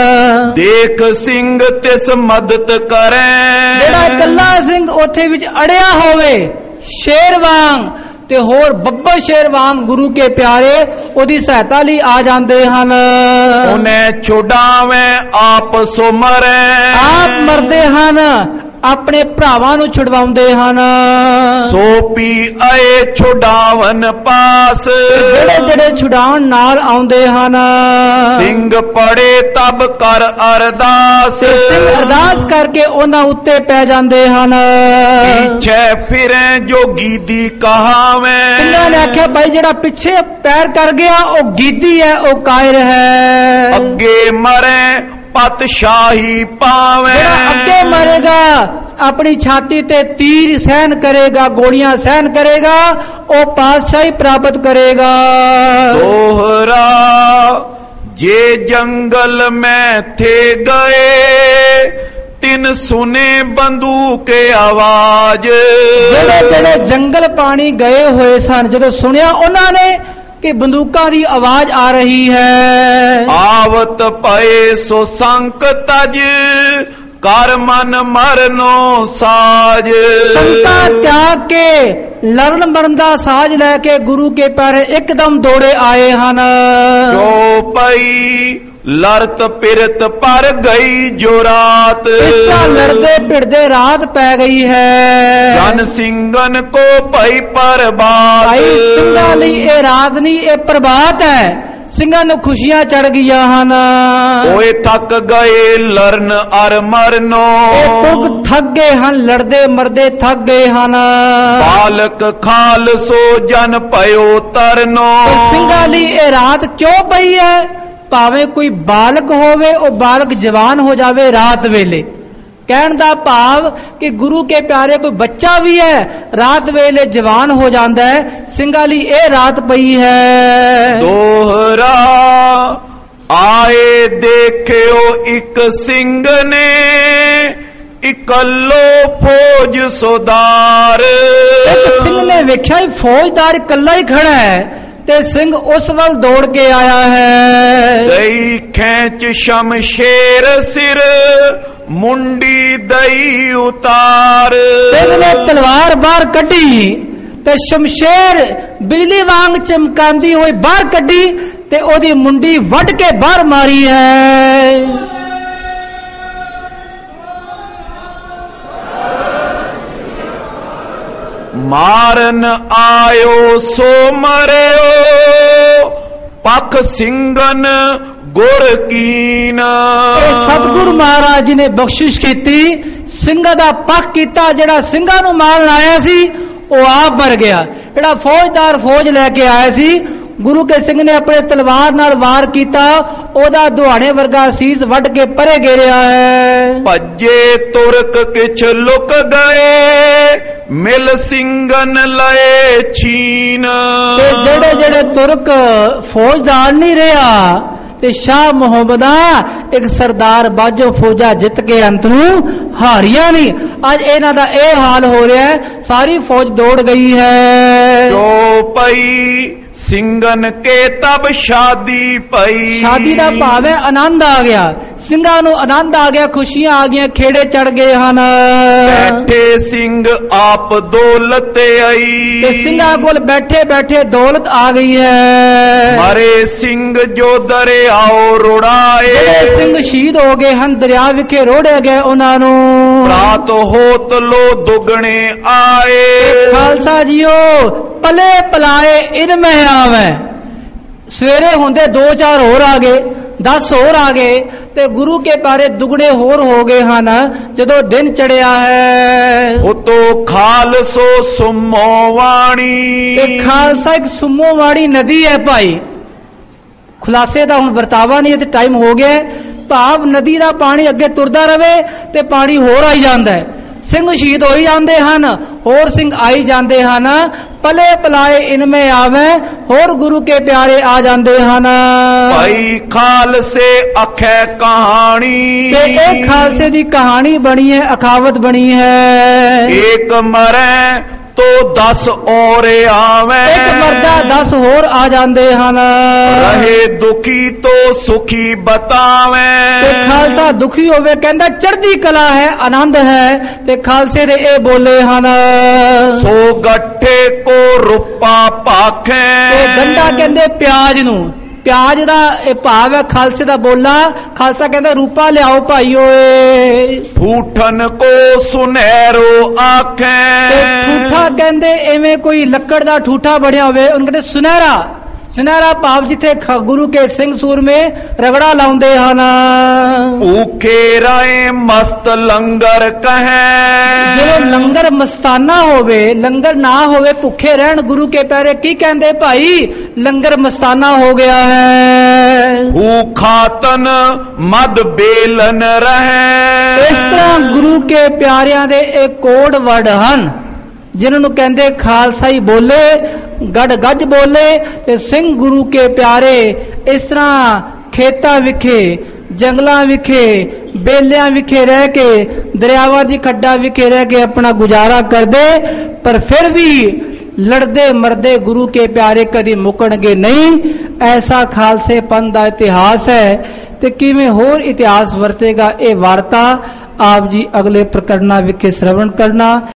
देख सिंह तिस मदद करे, जेड़ा कल्ला सिंह ओथे विच अड़िया होवे शेर वांग ते होर बब्बर शेर वांग गुरु के प्यारे ओदी सहायता लई आ जांदे हन। उन्हें छुड़ावे आप सो मरे, आप मरदे हन अपने भरावां नूं छुड़वाउंदे हन। सो पी आए छुड़ावन पास, जेड़े जेड़े छुड़ाउण नाल आउंदे हन। सिंह पड़े तब कर अरदास, सिंह अरदास करके उन्हां उत्ते पै जांदे हन। पीछे फिरे जोगी दी कहावे, सिंहां ने आख्या भाई जेड़ा पीछे पैर कर गया ओ गीदी है ओ कायर है। अगे मरे पतशाही पावे, अगे मरेगा अपनी छाती ते तीर सहन करेगा गोलियां सहन करेगा ओ पातशाही प्राप्त करेगा। दोहरा जे जंगल में थे गए तिन सुने बंदूक के आवाज। जेड़े जेड़े जंगल पानी गए हुए सन जदों सुनिया उन्होंने कि बंदूकां दी आवाज आ रही है। आवत पए सो संक तज कर मन मरनो साज। संता त्याग के लड़न मरन दा साज लैके गुरु के पैरे एकदम दौड़े आए हन। जो पई लड़त पिरत पर गई जो रात, लड़ते भिड़ते रात पै गई है। जन सिंगन को पई पर बात, भाई सिंगा लई ये रात नहीं ये प्रभात है। ਸਿੰਘਾਂ ਨੂੰ ਖੁਸ਼ੀਆਂ ਚੜ ਗਈਆਂ ਹਨ। ਓਏ ਥੱਕ ਗਏ ਲਰਨ ਅਰ ਮਰਨੋ, ਇਹ ਤੁਰਕ ਥੱਕ ਗਏ ਹਨ ਲੜਦੇ ਮਰਦੇ ਥੱਕ ਗਏ ਹਨ। ਬਾਲਕ ਖਾਲਸੋ ਜਨ ਪਇਓ ਤਰਨੋ, ਸਿੰਘਾਂ ਲਈ ਇਹ ਰਾਤ ਕਿਉਂ ਪਈ ਹੈ? ਭਾਵੇਂ ਕੋਈ ਬਾਲਕ ਹੋਵੇ ਉਹ ਬਾਲਕ ਜਵਾਨ ਹੋ ਜਾਵੇ ਰਾਤ ਵੇਲੇ। कहण दा भाव कि गुरु के प्यारे कोई बच्चा भी है रात वेले जवान हो जाता है। ਸਿੰਘਾਂ ਲਈ ਇਹ रात पई है। दोहरा आए देखियो एक सिंह ने इकल्लो फौज सोदार। एक सिंह ने वेख्या फौजदार इकल्ला ही खड़ा है ते सिंह उस वल दौड़ के आया है। दई खेच शमशेर सिर मुंडी दई उतार। सिंह ने तलवार बाहर कढ़ी ते शमशेर बिजली वांग चमकांदी हुई बाहर कढ़ी ते ओदी मुंडी वड के बाहर मारी है। ਮਾਰਨ ਆਇਓ ਸੋ ਮਰਿਓ ਪਖ ਸਿੰਘਨ ਗੁਰ ਕੀਨ। ਸਤਿਗੁਰੂ ਮਹਾਰਾਜ ਜੀ ਨੇ ਬਖਸ਼ਿਸ਼ ਕੀਤੀ, ਸਿੰਘਾਂ ਦਾ ਪੱਖ ਕੀਤਾ। ਜਿਹੜਾ ਸਿੰਘਾਂ ਨੂੰ ਮਾਰਨ ਆਇਆ ਸੀ ਉਹ ਆਪ ਮਰ ਗਿਆ। ਜਿਹੜਾ ਫੌਜਦਾਰ ਫੌਜ ਲੈ ਕੇ ਆਇਆ ਸੀ, ਗੁਰੂ ਕੇ ਸਿੰਘ ਨੇ ਆਪਣੇ ਤਲਵਾਰ ਨਾਲ ਵਾਰ ਕੀਤਾ, ਉਹਦਾ ਦੁਹਾਣੇ ਵਰਗਾ ਸੀਸ ਵੱਢ ਕੇ ਪਰੇ ਗੇਰਿਆ ਹੈ। ਭੱਜੇ ਤੁਰਕ ਕਿਛ ਲੁਕ ਗਏ ਮਿਲ ਸਿੰਘਨ ਲਏ ਛੀਨ। ਤੇ ਜਿਹੜੇ ਜਿਹੜੇ ਤੁਰਕ ਫੌਜਦਾਰ ਨਹੀਂ ਰਿਹਾ ਤੇ ਸ਼ਾਹ ਮੁਹੰਮਦਾ ਇੱਕ ਸਰਦਾਰ ਬਾਜੋ ਫੌਜਾਂ ਜਿੱਤ ਕੇ ਅੰਤ ਨੂੰ ਹਾਰੀਆਂ ਨਹੀਂ। ਅੱਜ ਇਹਨਾਂ ਦਾ ਇਹ ਹਾਲ ਹੋ ਰਿਹਾ ਹੈ, ਸਾਰੀ ਫੌਜ ਦੌੜ ਗਈ ਹੈ। ਜੋ ਪਈ ਸਿੰਘਨ ਕੇ ਤਬ ਸ਼ਾਦੀ ਪਈ। ਸ਼ਾਦੀ ਦਾ ਭਾਵ ਹੈ ਆਨੰਦ ਆ ਗਿਆ, ਸਿੰਘਾਂ ਨੂੰ ਆਨੰਦ ਆ ਗਿਆ, ਖੁਸ਼ੀਆਂ ਆ ਗਈਆਂ, ਖੇੜੇ ਚੜ ਗਏ ਹਨ। ਬੈਠੇ ਸਿੰਘ ਆਪ ਦੌਲਤ ਆਈ। ਤੇ ਸਿੰਘਾਂ ਕੋਲ ਬੈਠੇ ਬੈਠੇ ਦੌਲਤ ਆ ਗਈ ਹੈ। ਮਰੇ ਸਿੰਘ ਜੋ ਦਰਿਆਓ ਰੁੜਾਏ। ਜਿਹੜੇ ਸਿੰਘ ਸ਼ਹੀਦ ਹੋ ਗਏ ਹਨ, ਦਰਿਆ ਵਿਖੇ ਰੋੜੇ ਗਏ ਉਹਨਾਂ ਨੂੰ। ਪ੍ਰਾਤ ਹੋਤ ਲੋ ਦੁਗਣੇ ਆਏ। ਖਾਲਸਾ ਜੀਓ ਪਲੇ ਪਲਾਏ ਇਨ ਮਹਿ ਆਵੇ। ਸਵੇਰੇ ਹੁੰਦੇ 2-4 ਹੋਰ ਆ ਗਏ, 10 ਹੋਰ ਆ ਗਏ ਤੇ ਗੁਰੂ ਕੇ ਪਿਆਰੇ ਦੁਗਣੇ ਹੋਰ ਹੋ ਗਏ ਹਨ ਜਦੋਂ ਦਿਨ ਚੜਿਆ ਹੈ। ਉਤੋ ਖਾਲਸੋ ਸੁਮੋ ਵਾਣੀ। ਤੇ ਖਾਲਸਾ ਇੱਕ ਸੁਮੋ ਵਾੜੀ ਨਦੀ ਹੈ ਭਾਈ। ਖੁਲਾਸੇ ਦਾ ਹੁਣ ਵਰਤਾਵਾ ਨਹੀਂ ਹੈ ਤੇ ਟਾਈਮ ਹੋ ਗਿਆ। ਭਾਵ ਨਦੀ ਦਾ ਪਾਣੀ ਅੱਗੇ ਤੁਰਦਾ ਰਵੇ ਤੇ ਪਾਣੀ ਹੋਰ ਆਈ ਜਾਂਦਾ ਹੈ। ਸਿੰਘ ਸ਼ਹੀਦ ਹੋਈ ਜਾਂਦੇ ਹਨ, ਹੋਰ ਸਿੰਘ ਆਈ ਜਾਂਦੇ ਹਨ। ਪਲੇ ਪਲਾਏ ਇਨਮੇ ਆਵੇ, ਹੋਰ ਗੁਰੂ ਕੇ ਪਿਆਰੇ ਆ ਜਾਂਦੇ ਹਨ। ਭਾਈ ਖਾਲਸੇ ਅਖੈ ਕਹਾਣੀ। ਤੇ ਇਹ ਖਾਲਸੇ ਦੀ ਕਹਾਣੀ ਬਣੀ ਹੈ, ਅਖਾਵਤ ਬਣੀ ਹੈ। ਏਕ ਮਰੈ ਤੋ 10 ਔਰ ਆਵੇ। ਇੱਕ ਮਰਦਾ 10 ਹੋਰ ਆ ਜਾਂਦੇ ਹਨ। ਰਹੇ ਦੁਖੀ ਤੋ ਸੁਖੀ ਬਤਾਵੇ। ਤੇ ਖਾਲਸਾ ਦੁਖੀ ਹੋਵੇ ਕਹਿੰਦਾ ਚੜ੍ਹਦੀ ਕਲਾ ਹੈ, ਆਨੰਦ ਹੈ। ਤੇ ਖਾਲਸੇ ਦੇ ਇਹ ਬੋਲੇ ਹਨ, ਸੋ ਗੱਠੇ ਕੋ ਰੂਪਾ ਭਾਖੇ। ਤੇ ਗੰਡਾ ਕਹਿੰਦੇ ਪਿਆਜ ਨੂੰ, ਪਿਆਜ ਦਾ ਇਹ ਭਾਵ ਹੈ ਖਾਲਸੇ ਦਾ ਬੋਲਾ। ਖਾਲਸਾ ਕਹਿੰਦਾ ਰੂਪਾ ਲਿਆਓ ਭਾਈ ਓਏ। ਠੂਠਨ ਕੋ ਸੁਨਹਿਰੋ ਆਖੇ। ਤੇ ਠੂਠਾ ਕਹਿੰਦੇ ਐਵੇਂ ਕੋਈ ਲੱਕੜ ਦਾ ਠੂਠਾ ਬਣਿਆ ਹੋਵੇ, ਉਹਨੂੰ ਕਹਿੰਦੇ ਸੁਨਹਿਰਾ। ਸੁਨਹਿਰਾ ਭਾਵ ਜਿੱਥੇ ਗੁਰੂ ਕੇ ਸਿੰਘ ਸੂਰਮੇ ਰਗੜਾ ਲਾਉਂਦੇ ਹਨ। ਭੂਖੇ ਰਹੇ ਮਸਤ ਲੰਗਰ ਕਹੈ। ਜਦੋਂ ਲੰਗਰ ਮਸਤਾਨਾ ਹੋਵੇ, ਲੰਗਰ ਨਾ ਹੋਵੇ, ਭੁੱਖੇ ਰਹਿਣ ਗੁਰੂ ਕੇ ਪਿਆਰੇ ਕੀ ਕਹਿੰਦੇ ਭਾਈ? ਲੰਗਰ ਮਸਤਾਨਾ ਹੋ ਗਿਆ ਹੈ। ਭੂਖਾਤਨ ਮਦ ਬੇਲਨ ਰਹੇ। ਇਸ ਤਰ੍ਹਾਂ ਗੁਰੂ ਕੇ ਪਿਆਰਿਆਂ ਦੇ ਇਹ ਕੋਡ ਵਰਡ ਹਨ ਜਿਨ੍ਹਾਂ ਨੂੰ ਕਹਿੰਦੇ ਖਾਲਸਾਈ ਬੋਲੇ, ਗੜ ਗੱਜ ਬੋਲੇ। ਤੇ ਸਿੰਘ ਗੁਰੂ ਕੇ ਪਿਆਰੇ ਇਸ ਤਰ੍ਹਾਂ ਖੇਤਾਂ ਵਿਖੇ, ਜੰਗਲਾਂ ਵਿਖੇ, ਬੇਲਿਆਂ ਵਿਖੇ ਰਹਿ ਕੇ, ਦਰਿਆਵਾਂ ਦੀ ਖੱਡਾਂ ਵਿਖੇ ਰਹਿ ਕੇ ਆਪਣਾ ਗੁਜ਼ਾਰਾ ਕਰਦੇ, ਪਰ ਫਿਰ ਵੀ ਲੜਦੇ ਮਰਦੇ ਗੁਰੂ ਕੇ ਪਿਆਰੇ ਕਦੀ ਮੁੱਕਣਗੇ ਨਹੀਂ। ਐਸਾ ਖਾਲਸੇ ਪੰਥ ਦਾ ਇਤਿਹਾਸ ਹੈ। ਤੇ ਕਿਵੇਂ ਹੋਰ ਇਤਿਹਾਸ ਵਰਤੇਗਾ ਇਹ ਵਾਰਤਾ ਆਪ ਜੀ ਅਗਲੇ ਪ੍ਰਕਰਨਾਂ ਵਿਖੇ ਸ਼੍ਰਵਣ ਕਰਨਾ।